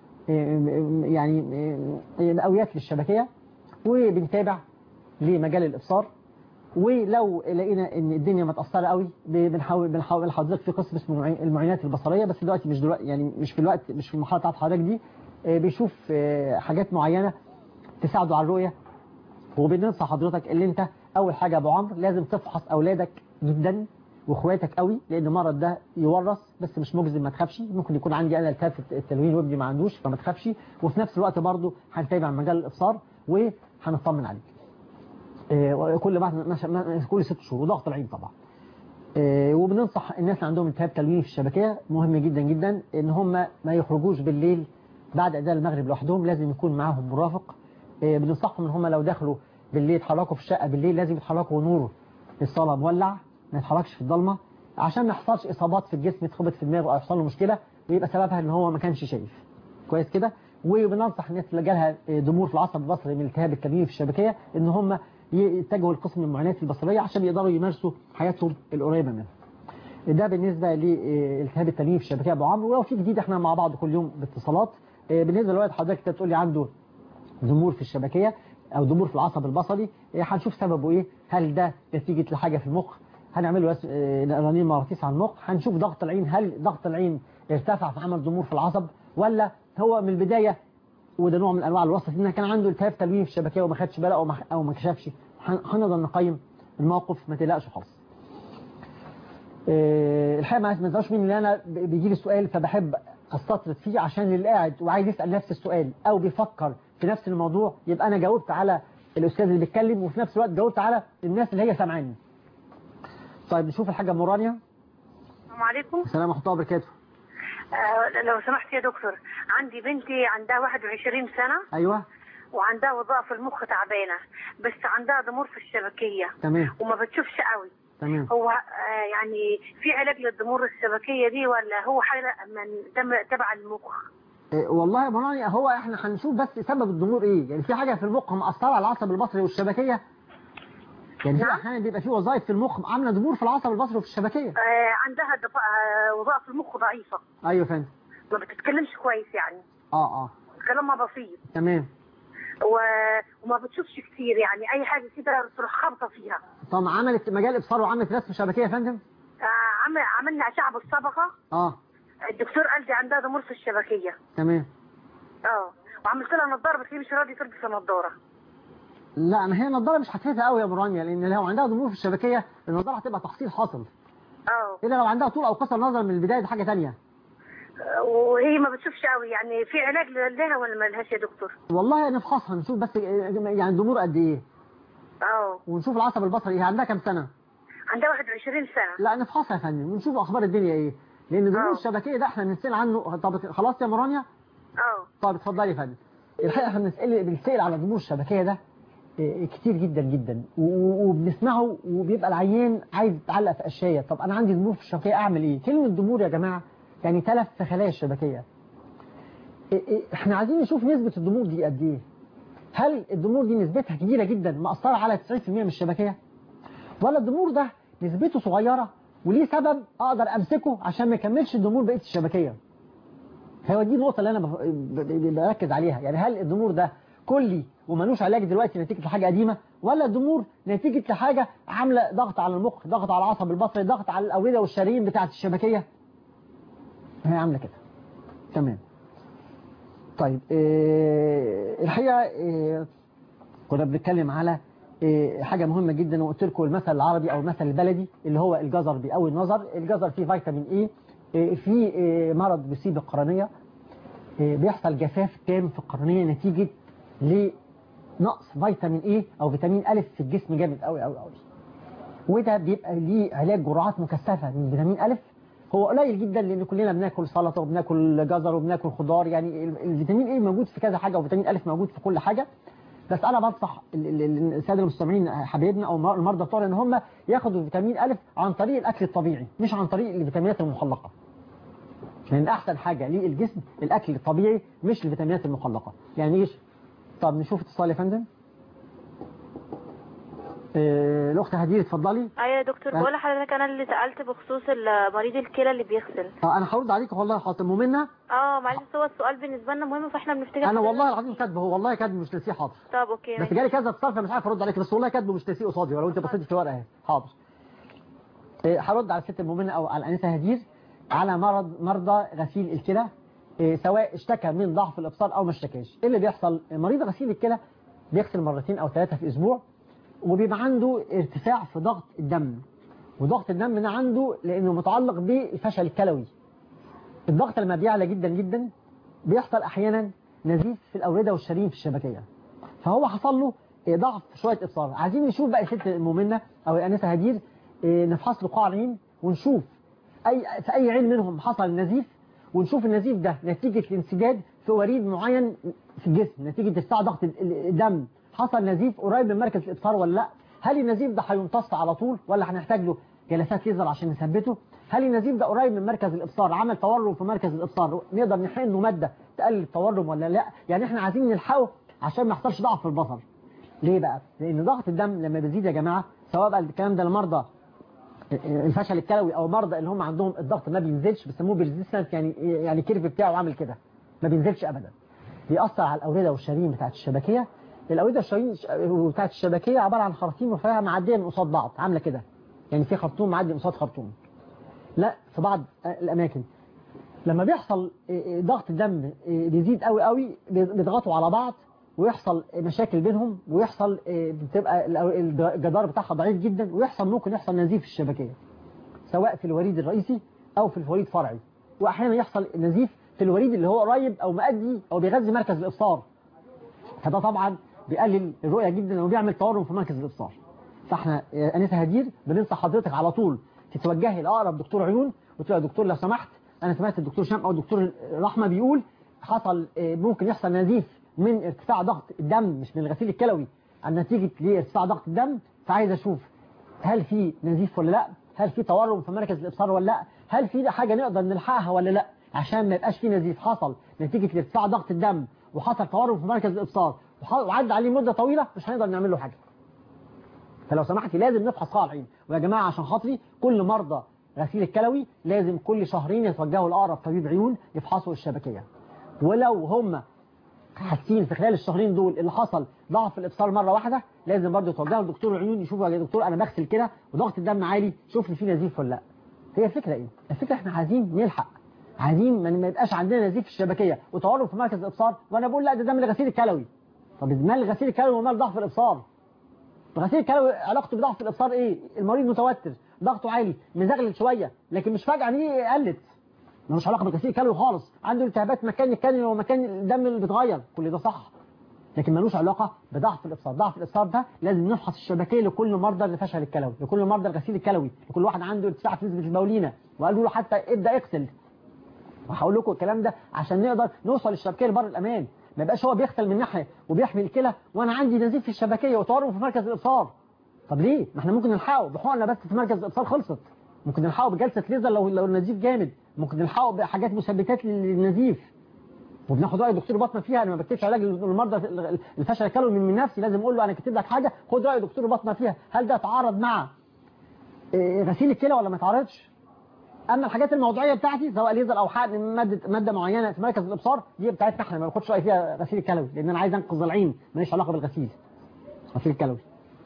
يعني مقويات للشبكيه، وبنتابع لمجال الابصار، ولو لقينا ان الدنيا متاثره قوي بنحاول بنحاول حضرتك في قسم اسمه المعاينات البصريه، بس دلوقتي مش دلوقتي يعني مش في الوقت مش في المرحله بتاعت حضرتك دي، بيشوف حاجات معينه تساعده على الرؤيه. وبننصح حضرتك اللي انت اول حاجه يا ابو عمرو لازم تفحص اولادك جدا واخواتك قوي، لان المرض ده يورث بس مش مجزم، ما تخافش، ممكن يكون عندي انا التهاب التلوين وابني ما عندوش، فما تخافش، وفي نفس الوقت برضه هنتابع مجال الابصار وهنطمن عليك. إيه كل بعد كل ست شهور، وضغط العين طبعا. إيه وبننصح الناس اللي عندهم التهاب تلويني في الشبكيه مهم جدا جدا ان هم ما يخرجوش بالليل بعد اذان المغرب لوحدهم، لازم يكون معاهم مرافق. إيه بننصحهم ان هم لو دخلوا بالليل يتحركوا في الشقه بالليل لازم يتحركوا ونور الصاله مولع، ما يتحركش في الضلمه، عشان ما يحصلش اصابات في الجسم، يتخبط في دماغه او يحصل له مشكله ويبقى سببها ان هو ما كانش شايف. كويس كده؟ وبننصح الناس اللي جالها ضمور في العصب البصري من التهاب التنويم في الشبكيه ان هم يتجهوا لقسم المعاينات البصريه عشان يقدروا يمارسوا حياتهم القريبه منها. ده بالنسبه لالتهاب التنويم في الشبكيه ابو عمرو. ولو في جديد احنا مع بعض كل يوم باتصالات. بالنسبه لوالد حضرتك تقول لي عنده ضمور في الشبكيه او ضمور في العصب البصري، هنشوف سببه ايه. هل ده نتيجه لحاجه في المخ؟ هنعمل له رنين مغناطيسي على المخ. هنشوف ضغط العين، هل ضغط العين ارتفع في عمل ضمور في العصب ولا هو من البدايه وده نوع من انواع الوصف ان كان عنده التهاب تنويم في الشبكيه وما خدش باله او ما او ما كشفش. هنقدر نقيم الموقف، ما تقلقش خالص. أه الحقيقه ما تنساوش مني ان انا بيجي لي سؤال فبحب استطرد فيه عشان اللي قاعد وعايز يسال نفس السؤال او بيفكر في نفس الموضوع يبقى انا جاوبت على الاستاذ اللي بيتكلم وفي نفس الوقت جاوبت على الناس اللي هي سامعاني. طيب نشوف الحاجه مورانيا. السلام عليكم. السلام ورحمه الله وبركاته. آه لو سمحت يا دكتور، عندي بنتي عندها واحد وعشرين سنة. ايوه. وعندها وظائف المخ تعبانة، بس عندها ضمور في الشبكية. تمام. وما بتشوفش قوي. تمام. هو آه يعني في علاج للضمور الشبكية دي ولا هو حاجة من تبع المخ؟ إيه والله يا مورانيا، هو احنا هنشوف بس سبب الضمور ايه. يعني في حاجة في المخ مأثرة على العصب البصري والشبكية. يعني في احيانا بيبقى في وظائف في المخ عامله ضمور في العصب البصري وفي الشبكيه. آه عندها دف... آه وظائف المخ ضعيفه. ايوه فهمت. ما بتتكلمش كويس يعني. اه اه كلامها بسيط. تمام. و... وما بتشوفش كتير، يعني اي حاجه كده تروح خابطه فيها. طب عملت مجال ابصار وعملت رسم شبكيه يا فندم؟ آه عمل... عملنا اشعه بالصبغه. اه الدكتور قال لي عندها ضمور في الشبكيه. تمام. اه وعملت لها نظاره بس هي مش راضيه تلبس النظاره. لا ما هي النظاره مش هتفيدها قوي يا مورانيا، لان لو عندها ضمور في الشبكيه النظاره هتبقى تحصيل حاصل. اه الا لو عندها طول او قصر نظر من البدايه دي حاجه ثانيه. وهي ما بتشوفش قوي، يعني في علاج لها ولا ما لهاش يا دكتور؟ والله نفحصها نشوف بس يعني الضمور قد ايه. اه ونشوف العصب البصري. هي عندها كام سنه؟ عندها واحد وعشرين سنة. لا نفحصها يا فندم ونشوف اخبار الدنيا ايه، لان ضمور الشبكيه ده احنا بنسال عنه. طب خلاص يا مورانيا. اه طب اتفضلي يا فندم. الحقيقه احنا بنسال بنسال على ضمور الشبكيه ده كتير جدا جدا وبنسمعه وبيبقى العيان عايز يتعلق في اشياء. طب انا عندي ضمور في الشبكيه اعمل ايه؟ كلمه ضمور يا جماعه يعني تلف في خلايا الشبكيه. احنا عايزين نشوف نسبه الضمور دي قد ايه. هل الضمور دي نسبتها كبيره جدا مأثره على تسعين بالمية من الشبكيه، ولا الضمور ده نسبته صغيره وليه سبب اقدر امسكه عشان ما يكملش الضمور بقيه الشبكيه؟ هو دي النقطه اللي انا بركز عليها. يعني هل الضمور ده كلي ومالوش علاج دلوقتي نتيجه لحاجه قديمه، ولا الضمور نتيجه لحاجه عامله ضغط على المخ، ضغط على العصب البصري، ضغط على الاورده والشرايين بتاعه الشبكيه؟ هي عامله كده. تمام. طيب إيه الحقيقه إيه كنا بنتكلم على إيه حاجه مهمه جدا وقلت لكم المثل العربي او المثل البلدي اللي هو الجزر بيقوي النظر. الجزر فيه فيتامين ايه. إيه في إيه مرض بيصيب القرنيه. إيه بيحصل جفاف تام في القرنيه نتيجه لنقص فيتامين ايه او فيتامين الف في الجسم جامد قوي قوي قوي. وده بيبقى ليه علاج جرعات مكثفه من فيتامين الف. هو قليل جدا لان كلنا بناكل سلطه وبناكل جزر وبناكل خضار. يعني الفيتامين ايه موجود في كذا حاجه وفيتامين الف موجود في كل حاجه. بس انا بنصح الساده المستمعين حبايبنا او المرضى بتوعنا ان هم ياخدوا فيتامين الف عن طريق الاكل الطبيعي مش عن طريق الفيتامينات المخلقه. لان يعني احسن حاجه للجسم الاكل الطبيعي مش الفيتامينات المخلقه. يعني ايش؟ طب نشوف اتصال يا فندم. إيه الاخت هدير اتفضلي. ايوه يا دكتور بقول لحضرتك انا اللي سالت بخصوص مريض الكلى اللي بيغسل. اه انا هرد عليك والله حاضر مؤمنه. اه معلش هو السؤال بالنسبه لنا مهم فاحنا بنفتكر. انا والله العظيم كاتبه هو والله كاتبه مش ناسيه. حاضر. طب اوكي بس جالي كذا اتصال فمش عارف ارد عليك بس والله كاتبه مش ناسيه قصادي ولو انت بصيتي في ورقه اهي. حاضر. إيه هرد على الست المؤمنه او على الانسه هدير على مرض مرضى غسيل الكلى. إيه سواء اشتكى من ضعف الابصار او ما اشتكاش. ايه اللي بيحصل؟ مريض غسيل الكلى بيغسل مرتين او ثلاثه في اسبوع وبيبقى عنده ارتفاع في ضغط الدم. وضغط الدم ده عنده لانه متعلق بالفشل الكلوي. الضغط لما بيعلى جدا جدا بيحصل احيانا نزيف في الاورده والشرايين في الشبكيه. فهو حصل له ضعف شويه ابصار. عايزين نشوف بقى الست المؤمنه او الانسه هدير نفحص له قاع العين ونشوف اي في اي عين منهم حصل نزيف ونشوف النزيف ده نتيجه الانسداد في وريد معين في الجسم نتيجه ارتفاع ضغط الدم. حصل نزيف قريب من مركز الابصار ولا لا؟ هل النزيف ده هيمتص على طول ولا هنحتاج له جلسات ليزر عشان نثبته. هل النزيف ده قريب من مركز الابصار، عمل تورم في مركز الابصار، نقدر نحقن له ماده تقلل التورم ولا لا؟ يعني احنا عايزين نلحقه عشان ما يحصلش ضعف في البصر. ليه بقى؟ لان ضغط الدم لما بيزيد يا جماعه، سواء بقى الكلام ده لمرضى الفشل الكلوي او مرضى اللي هم عندهم الضغط ما بينزلش، بيسموه بريزيستنس، يعني يعني الكيرف بتاعه عامل كده ما بينزلش ابدا، بيأثر على الاورده والشرايين بتاعت الشبكيه. الاورده والشرايين بتاعت الشبكيه عباره عن خراطيم رفيعه معديه من قصاد بعض، عامله كده، يعني في خرطوم معدي من قصاد خرطوم. لا في بعض الاماكن لما بيحصل ضغط الدم بيزيد قوي قوي بيضغطوا على بعض ويحصل مشاكل بينهم، ويحصل بتبقى الجدار بتاعها ضعيف جدا، ويحصل ممكن يحصل نزيف في الشبكيه سواء في الوريد الرئيسي او في الوريد الفرعي، واحيانا يحصل نزيف في الوريد اللي هو قريب او مؤدي او بيغذي مركز الابصار. فده طبعا بيقلل الرؤيه جدا وبيعمل تورم في مركز الابصار. فاحنا يا انسه هدير بننصح حضرتك على طول تتوجهي لاقرب دكتور عيون وتقول يا دكتور لو سمحت انا سمعت الدكتور شام او الدكتور رحمه بيقول حصل ممكن يحصل نزيف من ارتفاع ضغط الدم مش من الغسيل الكلوي عن نتيجه لارتفاع ضغط الدم، فعايز اشوف هل في نزيف ولا لا، هل في تورم في مركز الابصار ولا لا، هل في حاجه نقدر نلحقها ولا لا، عشان ما يبقاش في نزيف حصل نتيجه ارتفاع ضغط الدم وحصل تورم في مركز الابصار وعدى عليه مده طويله مش هنقدر نعمل له حاجه. فلو سمحتي لازم نفحص قاع العين. ويا جماعه عشان خاطري كل مرضى غسيل الكلوي لازم كل شهرين يتوجهوا لاقرب طبيب عيون يفحصوا الشبكيه. ولو هم حاسين في خلال الشهرين دول اللي حصل ضعف في الابصار مره واحده لازم برضه يتوجهوا لدكتور العيون يشوفوا يا دكتور انا بغسل كده وضغط الدم عالي، شوف لي في نزيف ولا لا. هي الفكره ايه؟ الفكره احنا عايزين نلحق، عايزين ما يبقاش عندنا نزيف في الشبكيه وتورم في مركز الابصار وانا بقول لا ده ده من الغسيل الكلوي. طب مال الغسيل الكلوي ومال ضعف الابصار؟ الغسيل الكلوي علاقته بضعف الابصار ايه؟ المريض متوتر، ضغطه عالي، مزغلل شويه، لكن مش فجاه عينيه قلت. ملوش علاقه بالغسيل الكلوي خالص، عنده التهابات مكان الكلوي ومكان الدم اللي بيتغير، كل ده صح. لكن ملوش علاقه بضعف الابصار، ضعف الابصار ده لازم نفحص الشبكيه لكل مرضى الفشل الكلوي، لكل مرضى الغسيل الكلوي، لكل واحد عنده ارتفاع في نسبه البولينه، وقالوا له حتى ابدا اغسل. وهقول لكم الكلام ده عشان نقدر نوصل للشبكيه لبر الامان، ما يبقاش هو بيغسل من ناحيه وبيحمي الكلى وانا عندي نزيف في الشبكيه وتورم في مركز الابصار. طب ليه؟ ما احنا ممكن نلحقه بحقنه بس في مركز الابصار خلصت. ممكن نلحقه بجلسه ليزر لو لو النزيف جامد، ممكن نلحقه بحاجات مثبتات للنزيف. وبناخد راي دكتور بطنه فيها، انا ما بكتبش علاج للمرضى الفشل الكلوي من نفسي، لازم اقول له انا كاتب لك حاجه خد راي دكتور بطنه فيها، هل ده يتعارض مع غسيل الكلى ولا ما يتعارضش؟ اما الحاجات الموضوعيه بتاعتي سواء ليزر او حقن من ماده ماده معينه في مركز الابصار دي بتاعتنا احنا، ما باخدش راي فيها غسيل الكلوي لان انا عايز انقذ العين، ماليش علاقه بالغسيل غسيل الكلوي.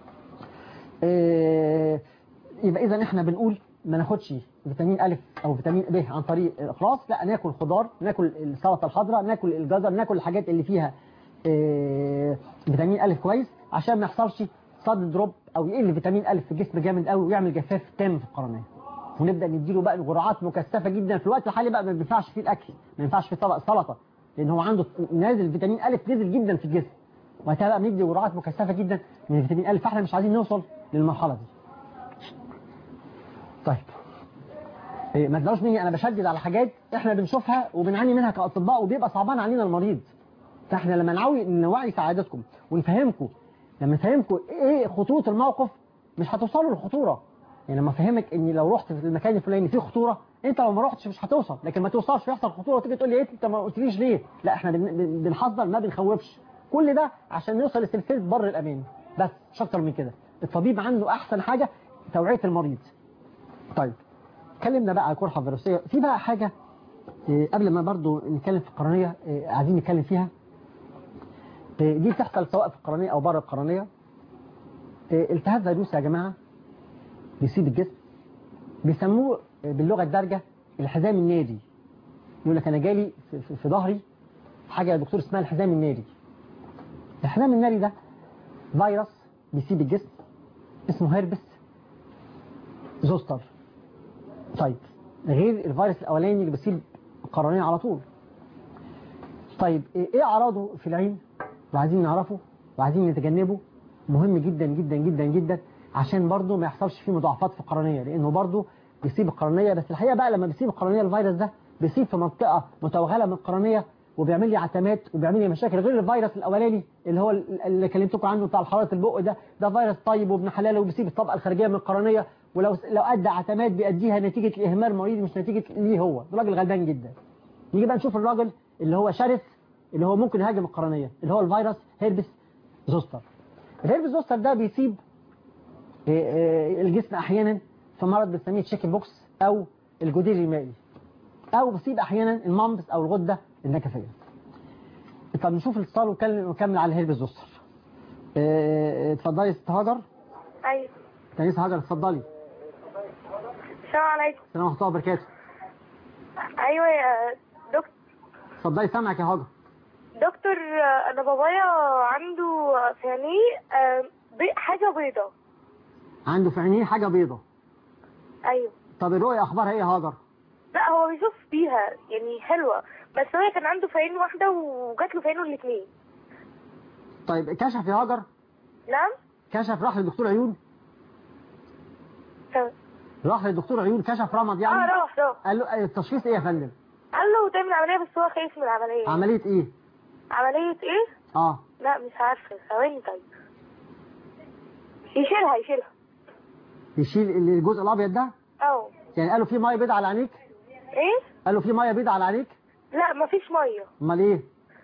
إيه يبقى اذا احنا بنقول ما ناخدش فيتامين أ او فيتامين ب عن طريق الاقراص، لا ناكل خضار، ناكل السلطه الخضراء، ناكل الجزر، ناكل الحاجات اللي فيها إيه فيتامين أ كويس عشان ما يحصلش صد دروب او يقل فيتامين أ في الجسم جامد قوي ويعمل جفاف تام في القرنيه. ونبدا نديله بقى جرعات مكثفه جدا في الوقت الحالي بقى ما بينفعش فيه الاكل، ما ينفعش فيه طبق سلطه لان هو عنده نازل فيتامين أ نزل جدا في الجسم، وهتبقى بندي جرعات مكثفه جدا من فيتامين أ، فاحنا مش عايزين نوصل للمرحله دي. طيب إيه ما تزعلوش مني، انا بشدد على حاجات احنا بنشوفها وبنعاني منها كاطباء وبيبقى صعبان علينا المريض. فاحنا لما نعوي نوعي سعادتكم ونفهمكم، لما نفهمكم ايه خطوره الموقف مش هتوصلوا للخطوره. يعني لما افهمك ان لو رحت في المكان الفلاني فيه خطوره، انت لو ما رحتش مش هتوصل، لكن ما توصلش يحصل خطوره وتيجي تقول لي ايه انت ما قلتليش ليه؟ لا احنا بنحذر ما بنخوفش، كل ده عشان نوصل لسلسله بر الامان بس مش اكتر من كده. الطبيب عنده احسن حاجه توعيه المريض. طيب اتكلمنا بقى على القرحه الفيروسيه، في بقى حاجه إيه قبل ما برضو نتكلم في القرنيه إيه عايزين نتكلم فيها. إيه دي بتحصل سواء في القرنيه او بره القرنيه. إيه التهاب فيروسي يا جماعه بيصيب الجسم، بيسموه باللغه الدارجه الحزام الناري. يقول لك انا جالي في, في, في ظهري حاجه يا دكتور اسمها الحزام الناري. الحزام الناري ده فيروس بيصيب الجسم اسمه هيربس زوستر. طيب غير الفيروس الاولاني اللي بيصيب القرنيه على طول. طيب ايه اعراضه في العين وعايزين نعرفه وعايزين نتجنبه، مهم جدا جدا جدا جدا عشان برضه ما يحصلش فيه مضاعفات في القرنيه، لانه برضه بيصيب القرنيه. بس الحقيقه بقى لما بيصيب القرنيه الفيروس ده بيصيب في منطقه متوغله من القرنيه وبيعمل لي عتمات وبيعمل لي مشاكل، غير الفيروس الاولاني اللي هو اللي كلمتكم عنه بتاع حراره البق ده، ده فيروس طيب وابن حلال وبيسيب الطبقه الخارجيه من القرنيه، ولو لو ادى عتمات بيأديها نتيجه اهمال مريض مش نتيجه ليه هو، ده راجل غلبان جدا. نيجي بقى نشوف الراجل اللي هو شرس اللي هو ممكن يهاجم القرنيه، اللي هو الفيروس هيربس زوستر. الهيربس زوستر ده بيصيب الجسم احيانا في مرض بنسميه تشيكن بوكس او الجدير المائي، او بيصيب احيانا المامبس او الغده النكفيه. طب نشوف الاتصال ونكمل على الهيربس زوستر. اتفضلي يا ست هاجر. ايوه تانيس هاجر اتفضلي. السلام عليكم. السلام ورحمه الله وبركاته. ايوه يا دكتور. اتفضلي سامعك يا هاجر. دكتور انا بابايا عنده في عينيه حاجه بيضه. عنده في عينيه حاجه بيضه. ايوه. طب الرؤيه اخبارها ايه يا هاجر؟ لا هو بيشوف بيها يعني حلوه، بس هو كان عنده في عين واحده وجات له في عينه الاثنين. طيب كشف يا هاجر؟ نعم. كشف راح لدكتور عيون؟ تمام. راح لدكتور عيون كشف رمض يعني؟ اه راح راح. قال له التشخيص ايه يا فندم؟ قال له تعمل عمليه بس هو خايف من العمليه. عمليه ايه؟ عمليه ايه؟ اه لا مش عارفه، ثواني طيب. يشيلها يشيلها يشيل الجزء الابيض ده؟ اه. يعني قالوا في ميه بيضاء على عينيك؟ ايه؟ قالوا في ميه بيضاء على عينيك؟ لا مفيش ميه. امال ايه؟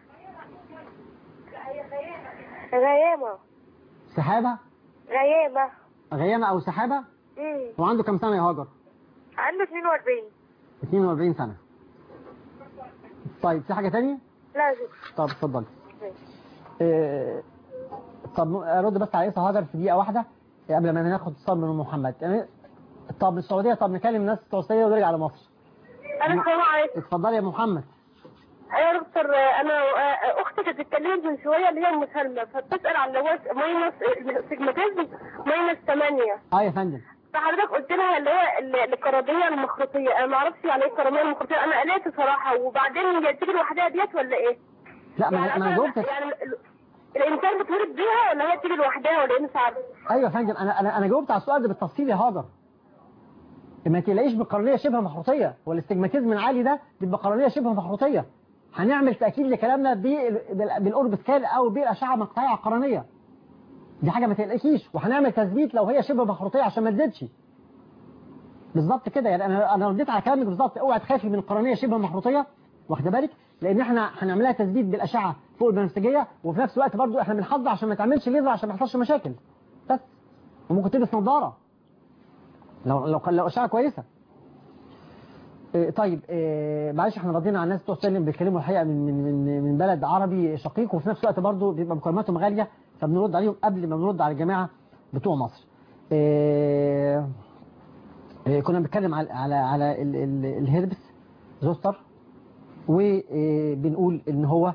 غيامه. سحابه؟ غيامه. غيامه او سحابه؟ امم هو عنده كام سنه يا هاجر؟ عنده اثنين وأربعين. اثنين وأربعين سنه. طيب في حاجه ثانيه؟ لا شكرا. طب اتفضلي. إيه... طب ارد بس على هاجر في دقيقه واحده قبل ما ناخد اتصال من محمد. يعني طب السعوديه، طب نكلم الناس السعوديه ونرجع لمصر. انا السلام عليكم. اتفضلي يا محمد. يا دكتور انا اختي كانت اتكلمت من شويه اللي هي مسلمه، فبتسال عن اللي هو ماينس سيجماتيزم ماينس ثمانية. اه يا فندم. فحضرتك قلت لها اللي هو القرنيه المخروطيه، انا ما اعرفش يعني ايه القرنيه المخروطيه، انا قلقت صراحه. وبعدين هي تيجي لوحدها ديت ولا ايه؟ لا ما يعني انا جاوبت. يعني الانسان بتولد بيها ولا هي تيجي لوحدها ولا ايه مش عارفه؟ ايوه يا فندم انا انا انا جاوبت على السؤال ده بالتفصيل يا هاجر. ما تلاقيش بالقرنيه شبه مخروطيه، والاستجماتيزم العالي ده بيبقى قرنيه شبه مخروطيه. هنعمل تاكيد لكلامنا بالاوربيتال او بالاشعه المقطعيه على القرنيه. دي حاجه ما تقلقيش، وهنعمل تثبيت لو هي شبه مخروطيه عشان ما تزيدش. بالظبط كده، يعني انا انا رديت على كلامك بالظبط. اوعى تخافي من القرنيه شبه مخروطيه، واخده بالك؟ لان احنا هنعملها تثبيت بالاشعه فوق البنفسجيه، وفي نفس الوقت برضو احنا بنحضر عشان ما تعملش ليزر عشان ما يحصلش مشاكل بس. وممكن تلبس نظاره لو لو لو اشعه كويسه. إيه طيب إيه معلش احنا راضيين على الناس بتوع سلم بيتكلموا الحقيقه من من من من بلد عربي شقيق، وفي نفس الوقت برضو بيبقى مكالماتهم غاليه، فبنرد عليهم قبل ما بنرد على الجماعه بتوع مصر. إيه إيه كنا بنتكلم على على على ال ال الهيربس زوستر، وبنقول ان هو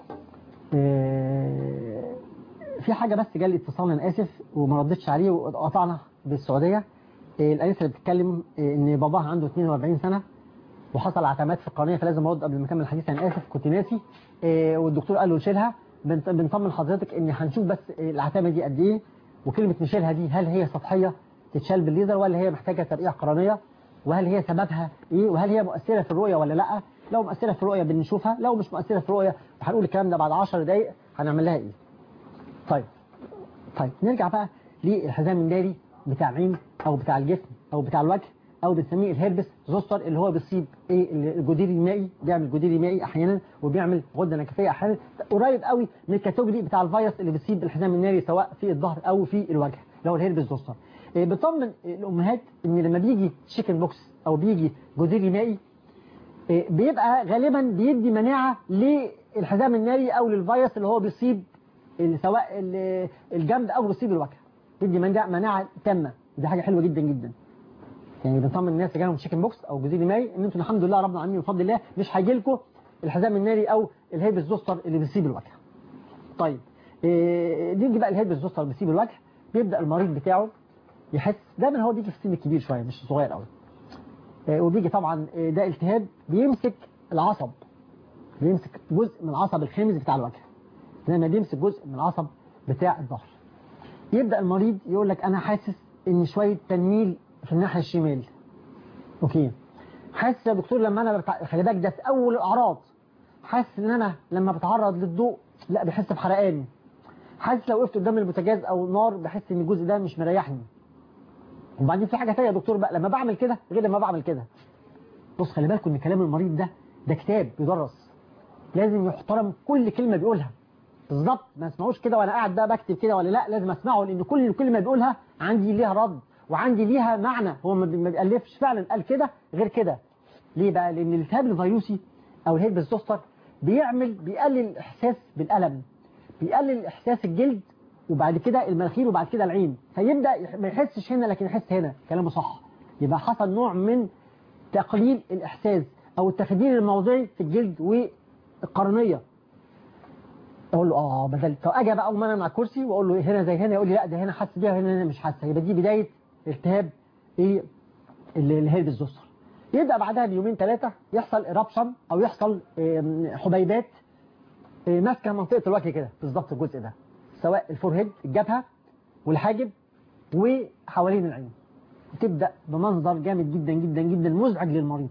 في حاجه بس جالي اتصال انا اسف وما ردتش عليه وقطعنا بالسعوديه. الانسه اللي بتتكلم ان باباها عنده اثنين وأربعين سنه وحصل عتمات في القرنيه، فلازم ارد قبل ما اكمل الحديث. انا اسف كنت ناسي، والدكتور قال له نشيلها. بنطمن حضرتك ان هنشوف بس العتامه دي قد ايه، وكلمه نشيلها دي هل هي سطحيه تتشال بالليزر ولا هي محتاجه ترقيع قرنيه، وهل هي سببها ايه، وهل هي مؤثره في الرؤيه ولا لا. لو مؤثره في الرؤيه بنشوفها، لو مش مؤثره في الرؤيه هنقول الكلام ده بعد عشر دقائق هنعمل لها ايه. طيب طيب نرجع بقى للحزام الناري بتاع العين او بتاع الجسم او بتاع الوجه، او بنسميه الهيربس زوستر، اللي هو بيصيب ايه الجدير المائي، بيعمل جدير مائي احيانا وبيعمل غده نكفيه احيانا، قريب قوي من الكاتيجوري بتاع الفيروس اللي بيصيب الحزام الناري سواء في الظهر او في الوجه اللي هو الهيربس زوستر. إيه بطمن الامهات ان لما بيجي تشيكن بوكس او بيجي جدير مائي إيه بيبقى غالبا بيدي مناعه للحزام الناري او للفيروس اللي هو بيصيب سواء الجنب او بيصيب الوجه، بيدي مناعه تامه. دي حاجه حلوه جدا جدا. يعني بنطمن الناس اللي جالهم تشيكن بوكس او جدير مائي ان انتم الحمد لله رب العالمين بفضل الله مش هيجي لكم الحزام الناري او الهيربس زوستر اللي بيصيب الوجه. طيب إيه نيجي بقى الهيربس زوستر اللي بيصيب الوجه. بيبدا المريض بتاعه يحس دايما هو بيجي في السن الكبير شويه مش صغير قوي، إيه وبيجي طبعا إيه ده التهاب بيمسك العصب، بيمسك جزء من العصب الخامس بتاع الوجه زي ما بيمسك جزء من العصب بتاع الظهر. يبدا المريض يقول لك انا حاسس ان شويه تنميل في الناحيه الشمال. اوكي حاسس يا دكتور لما انا بتع... خلي بالك ده في اول الاعراض، حاسس ان انا لما بتعرض للضوء لا بحس بحرقان، حاسس لو وقفت قدام البوتاجاز او النار بحس ان الجزء ده مش مريحني. وبعدين في حاجه ثانيه يا دكتور بقى، لما بعمل كده غير لما بعمل كده. بص خلي بالكم ان كلام المريض ده ده كتاب بيدرس، لازم يحترم كل كلمه بيقولها بالظبط، ما اسمعوش كده وانا قاعد بقى بكتب كده ولا لا، لازم اسمعه لان كل كلمه بيقولها عندي ليها رد وعندي ليها معنى، هو ما بيألفش فعلا قال كده غير كده. ليه بقى؟ لان الالتهاب الفيروسي او الهيربس زوستر بيعمل بيقلل الاحساس بالالم، بيقلل احساس الجلد وبعد كده المناخير وبعد كده العين، فيبدا ما يحسش هنا لكن يحس هنا. كلامه صح، يبقى حصل نوع من تقليل الاحساس او التخدير الموضعي في الجلد والقرنيه. اقول له اه بدل اجي بقى اقوم انا مع الكرسي واقول له هنا زي هنا، يقول لي لا ده هنا حاسس بيها وهنا مش حاسه، يبقى دي بدايه التهاب ايه الهيربس زوستر. يبدا بعدها بيومين ثلاثه يحصل ايرابشن او يحصل حبيبات ماسكه منطقه الوجه كده بالظبط، الجزء ده سواء الفورهيد الجبهه والحاجب وحوالين العين، وتبدا بمنظر جامد جدا جدا جدا مزعج للمريض.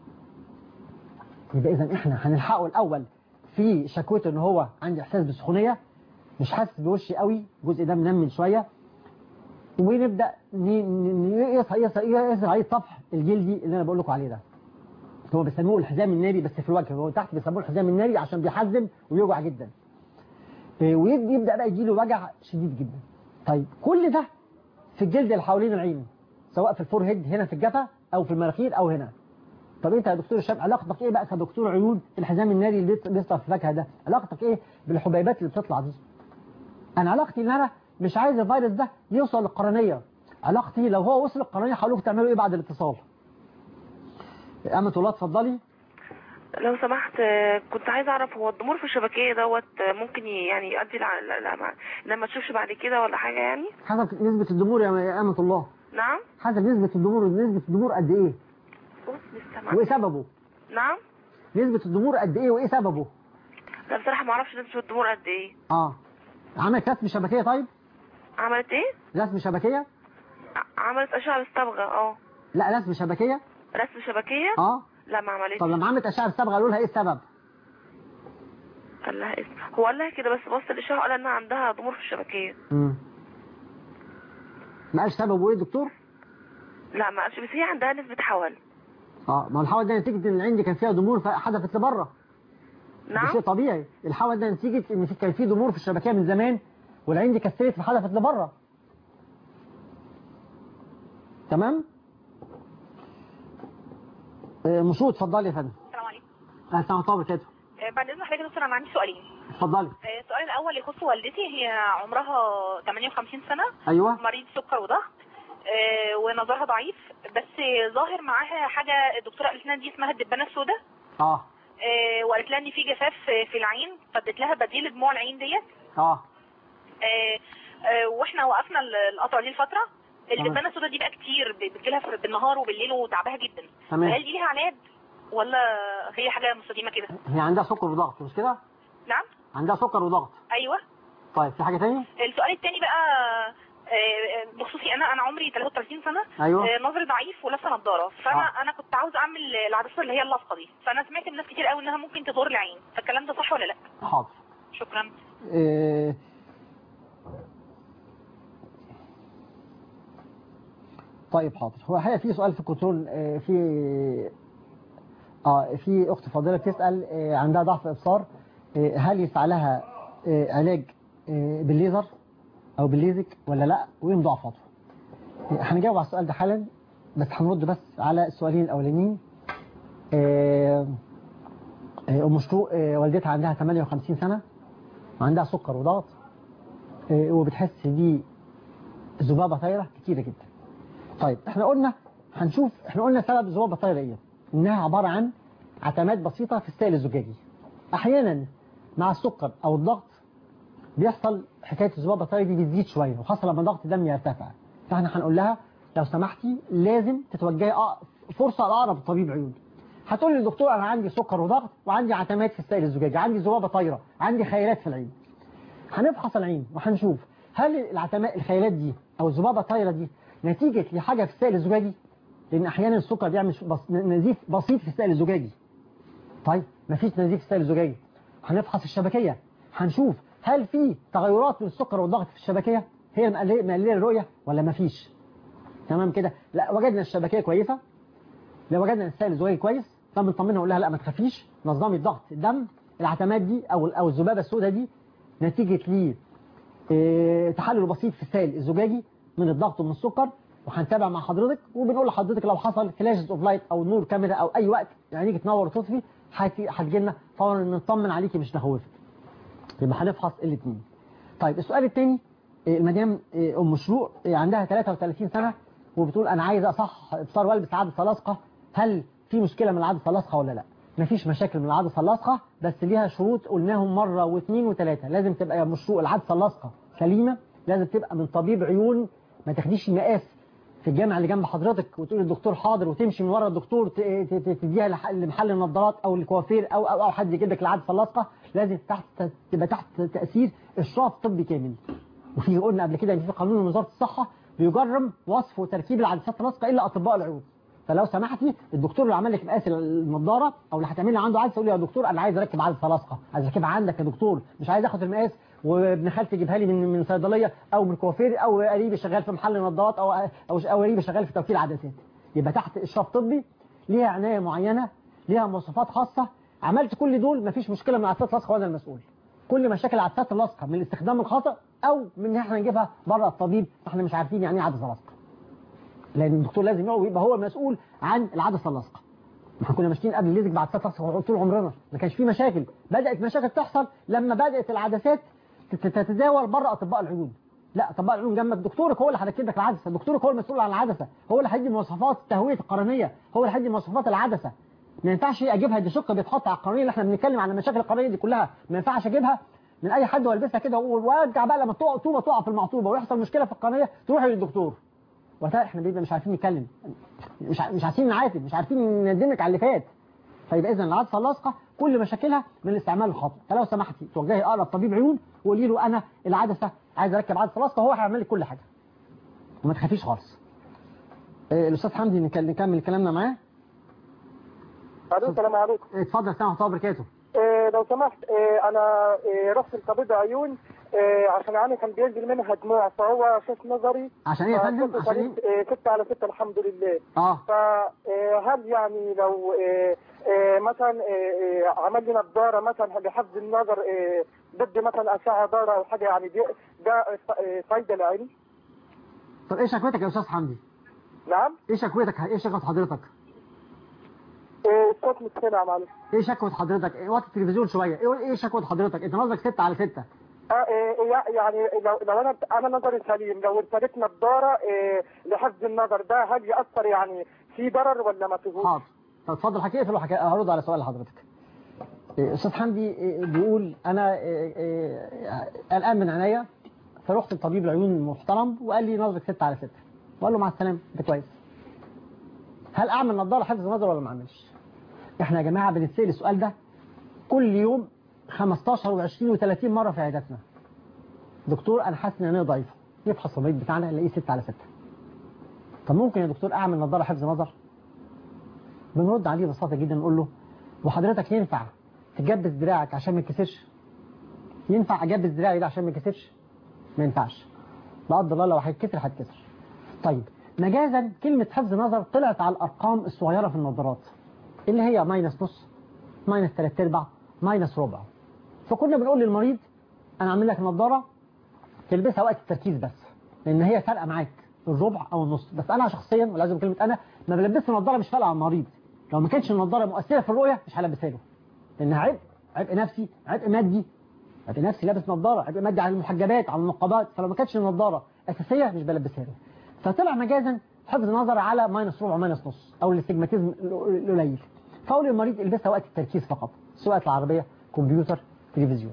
يبقى اذا احنا هنلحقه الاول في شكوته ان هو عندي احساس بالسخونيه، مش حاسس بوشي قوي، الجزء ده منمل شويه، ونبدا يقيس عليه الطفح الجلدي اللي انا بقول لكم عليه ده. هو بيسموه الحزام الناري بس في الوجه، هو تحت بيسموه الحزام الناري عشان بيحزم ويوجع جدا. ويبدا بقى يجي له وجع شديد جدا. طيب كل ده في الجلد اللي حوالين العين، سواء في الفورهيد هنا في الجبهه او في المناخير او هنا. طب انت يا دكتور هشام علاقتك ايه بقى كدكتور عيون الحزام الناري اللي بيطلع في الفاكهه ده؟ علاقتك ايه بالحبيبات اللي بتطلع دي؟ انا علاقتي ان انا مش عايز الفيروس ده يوصل للقرنيه، علاقتي لو هو وصل للقرنيه هقول لكم تعملوا ايه بعد الاتصال. أمة الله اتفضلي. لو سمحت كنت عايز اعرف هو الضمور في الشبكيه دوت ممكن يعني يؤدي لما تشوفش بعد كده ولا حاجه يعني؟ حسب نسبه الضمور يا أمة الله. نعم؟ حسب نسبه الضمور، نسبه الضمور قد ايه؟ وايه سببه؟ نعم؟ نسبه الضمور قد ايه وايه سببه؟ لا بصراحه ما اعرفش نسبه الضمور قد ايه. اه عملت رسم شبكيه؟ طيب عملت ايه؟ رسم شبكيه؟ عملت اشعه بالصبغه. اه لا رسم شبكيه. رسم شبكيه؟ اه لا ما عملتش. طب لما عملت اشعه بالصبغه قالوا لها ايه السبب؟ قال لها اسم هو قال لها كده بس بص الاشعه قال انها عندها ضمور في الشبكيه. امم ما قالش سببه ايه الدكتور؟ لا ما قالش بس هي عندها نسبه حول. اه ما الحول ده نتيجه ان العين دي كان فيها ضمور فحدثت لبره. نعم ده شيء طبيعي، الحول ده نتيجه ان كان فيه ضمور في الشبكيه من زمان والعين دي كسرت فحدثت لبره. تمام؟ مشروط اتفضلي يا فندم. السلام عليكم. السلام عليكم وبركاته. بعد اذن حضرتك يا دكتور انا عندي سؤالين. اتفضلي. السؤال الاول يخص والدتي، هي عمرها ثمانية وخمسين سنه. ايوه. مريض سكر وضغط ونظرها ضعيف، بس ظاهر معاها حاجه الدكتوره قالت لنا دي اسمها الدبانه السوداء. اه وقالت لها ان في جفاف في العين فادت لها بديل دموع العين ديت. اه واحنا وقفنا القطع دي لفتره. الدبانه السوداء دي بقى كتير بتجيلها بالنهار وبالليل وتعبها جدا. تمام. هل دي ليها علاج ولا هي حاجه مستديمه كده؟ هي عندها سكر وضغط مش كده؟ نعم عندها سكر وضغط. ايوه. طيب في حاجه ثانيه؟ السؤال الثاني بقى بخصوصي انا انا عمري ثلاثة وثلاثين سنه. ايوه. نظري ضعيف ولابسه نظاره، فانا آه. انا كنت عاوزه اعمل العدسه اللي هي اللصقه دي، فانا سمعت من ناس كتير قوي انها ممكن تضر العين، فالكلام ده صح ولا لا؟ حاضر. شكرا. إيه... طيب حاضر. هو الحقيقه في سؤال في الكنترول، آه في اه في اخت فاضله بتسال آه عندها ضعف ابصار، آه هل يسعى لها آه علاج آه بالليزر او بالليزك ولا لا، وايه مضاعفاته؟ آه هنجاوب على السؤال ده حالا، بس هنرد بس على السؤالين الاولانيين. آه آه ام شروق آه والدتها عندها ثمانية وخمسين سنه وعندها سكر وضغط، آه وبتحس دي ذبابه طايره كتيره جدا. طيب احنا قلنا هنشوف احنا قلنا سبب الذبابه الطايره ايه؟ انها عباره عن عتمات بسيطه في السائل الزجاجي. احيانا مع السكر او الضغط بيحصل حكايه الذبابه الطايره دي بتزيد شويه، وخاصه لما ضغط الدم يرتفع. فاحنا هنقول لها لو سمحتي لازم تتوجهي فرصه لاقرب طبيب عيون. هتقول لي دكتور انا عندي سكر وضغط وعندي عتمات في السائل الزجاجي، عندي ذبابه طايره، عندي خيالات في العين. هنفحص العين وهنشوف هل العتمات الخيالات دي او الذبابه الطايره دي نتيجة لحاجة في السائل الزجاجي، لأن أحيانا السكر بيعمل نزيف بسيط في السائل الزجاجي. طيب مفيش نزيف السائل الزجاجي، هنفحص الشبكيه، هنشوف هل في تغيرات من السكر والضغط في الشبكيه هي مقلله الرؤيه ولا مفيش. تمام كده؟ لا وجدنا الشبكيه كويسه، لو وجدنا السائل الزجاجي كويس فبنطمنها ونقول لها لا ما تخافيش، نظمي الضغط الدم. العتمات دي او او الذبابه السوداء دي نتيجه ليه اه تحلل بسيط في السائل الزجاجي من الضغط ومن السكر، وهنتابع مع حضرتك وبنقول لحضرتك لو حصل فلاشز اوف لايت او نور كاميرا او اي وقت عينيك تنور وتطفي هتجي لنا فورا نطمن عليكي مش نخوفك. يبقى هنفحص الاثنين. طيب السؤال الثاني، المدام ام شروق عندها ثلاثة وثلاثين سنه وبتقول انا عايزه اصح ابصار والبس عدسه لاصقه، هل في مشكله من العدسه اللاصقه ولا لا؟ مفيش مشاكل من العدسه اللاصقه، بس ليها شروط قلناهم مره واثنين وثلاثه. لازم تبقى يا مشروق العدسه اللاصقه سليمه، لازم تبقى من طبيب عيون، ما تاخديش مقاس في الجامع اللي جنب حضرتك وتقول الدكتور حاضر وتمشي من ورا الدكتور تديها لمحل النظارات او الكوافير او او او حد يجيب لك العدسه اللاصقه. لازم تحت تبقى تحت تاثير اشراف طبي كامل. وفي قلنا قبل كده ان في قانون وزاره الصحه بيجرم وصف وتركيب العدسات اللاصقه الا اطباء العيون. فلو سمحتي الدكتور اللي عمل لك مقاس النضاره او اللي هتعملي عنده عدسه قولي يا دكتور انا عايز اركب عدسه لاصقه، عايز اركبها عندك يا دكتور، مش عايز اخد المقاس وابن خالتي يجيبها لي من من صيدليه او من كوافير او قريبي شغال في محل نظارات او او او قريبي شغال في توكيل عدسات. يبقى تحت اشراف طبي، ليها عنايه معينه، ليها مواصفات خاصه. عملت كل دول مفيش مشكله من العدسات اللاصقه وانا المسؤول. كل مشاكل العدسات اللاصقه من الاستخدام الخاطئ او من ان احنا نجيبها بره الطبيب احنا مش عارفين يعني ايه عدسه لاصقه. لان الدكتور لازم يبقى هو المسؤول عن العدسه اللاصقه. احنا كنا ماشيين قبل الليزك بعدسات لاصقه طول عمرنا ما كانش في مشاكل. بدات مشاكل تحصل لما بدات العدسات تتداول بره اطباء العيون. لا اطباء العيون جنبك دكتورك هو اللي هيركب لك العدسه، دكتورك هو المسؤول عن العدسه، هو اللي هيدي مواصفات التهويه القرنيه، هو اللي هيدي مواصفات العدسه. ما ينفعش اجيبها دي شق بيتحط على القرنيه اللي احنا بنتكلم عن المشاكل القرنيه دي كلها، ما ينفعش اجيبها من اي حد والبسها كده وارجع بقى لما تقع طوبه تقع في المعطوبه ويحصل مشكله في القرنيه تروحي للدكتور. وقتها احنا بيبقى مش عارفين نتكلم، مش مش عارفين نعاتب، مش عارفين ندمك على اللي فات. فيبقى اذا العدسه اللاصقه كل مشاكلها من الاستعمال الخاطئ. فلو سمحتي توجهي اقرب طبيب عيون وقولي له انا العدسه عايز اركب عدسه لاصقه، هو هيعمل لك كل حاجه وما تخافيش خالص. آه الاستاذ حمدي نكمل كلامنا معاه. السلام عليكم. اتفضل. السلام عليكم وبركاته. إيه لو سمحت، إيه انا إيه رحت لطبيب عيون إيه عشان عيني كان بينزل منها دموع، فهو شاف نظري. عشان ايه يا فندم؟ عشان ايه؟ إيه ستة على ستة الحمد لله. اه فهل يعني لو إيه إيه مثلا إيه عمل لي نظاره مثلا لحفظ النظر إيه ضد مثلا اشعه ضاره او حاجه، يعني دي ده إيه فايده لعيني؟ طب ايه شكوتك يا استاذ حمدي؟ نعم؟ ايه شكوتك؟ ايه شكوى حضرتك؟ ايه الصوت مش سامع معلش. ايه شكوى حضرتك؟ ايه وقت التلفزيون شويه. ايه ايه شكوى حضرتك؟ انت نظرك ستة على ستة. اه إيه يعني لو لو انا انا نظري سليم، لو ارتديت نظاره إيه لحفظ النظر ده هل ياثر يعني في ضرر ولا ما فيهوش؟ حاضر. طب اتفضل حكي اقفل وحكي هرد على سؤال حضرتك. استاذ حمدي بيقول انا قلقان من عينيا فرحت لطبيب العيون المحترم وقال لي نظرك ستة على ستة. وقال له مع السلامه ده كويس. هل اعمل نظاره حفظ نظر ولا ما اعملش؟ احنا يا جماعه بنتسال السؤال ده كل يوم خمستاشر وعشرين وثلاثين مره في عياداتنا. دكتور انا حاسس ان عينيا ضعيفه، يفحص المريض بتاعنا نلاقيه ستة على ستة. طب ممكن يا دكتور اعمل نظاره حفظ نظر؟ بنرد عليه ببساطه جدا نقول له وحضرتك ينفع تجبس دراعك عشان ما يتكسرش؟ ينفع اجبس دراعي ده عشان ما يتكسرش؟ ما ينفعش. لا قدر الله لو هيتكسر هيتكسر. طيب مجازا كلمه حفظ نظر طلعت على الارقام الصغيره في النظارات اللي هي ماينس نص، ماينس ثلاث ارباع، ماينس ربع. فكنا بنقول للمريض انا اعمل لك نظاره تلبسها وقت التركيز بس، لان هي فارقه معاك الربع او النص. بس انا شخصيا ولازم كلمه انا ما بلبسش نظاره مش فارقه على المريض. لو ما كانتش النظاره مؤثره في الرؤيه مش هلبسها له، لانها عبء، عبء نفسي، عبء مادي. عبء نفسي لابس نظاره، عبء مادي على المحجبات على النقابات. فلو ما كانتش النظاره اساسيه مش بلبسها له. فطلع مجازا حفظ نظر على ماينس ربع وماينس نص او الاستجماتيزم القليل. فاقول للمريض البسها وقت التركيز فقط، سواء العربيه، كمبيوتر، تلفزيون.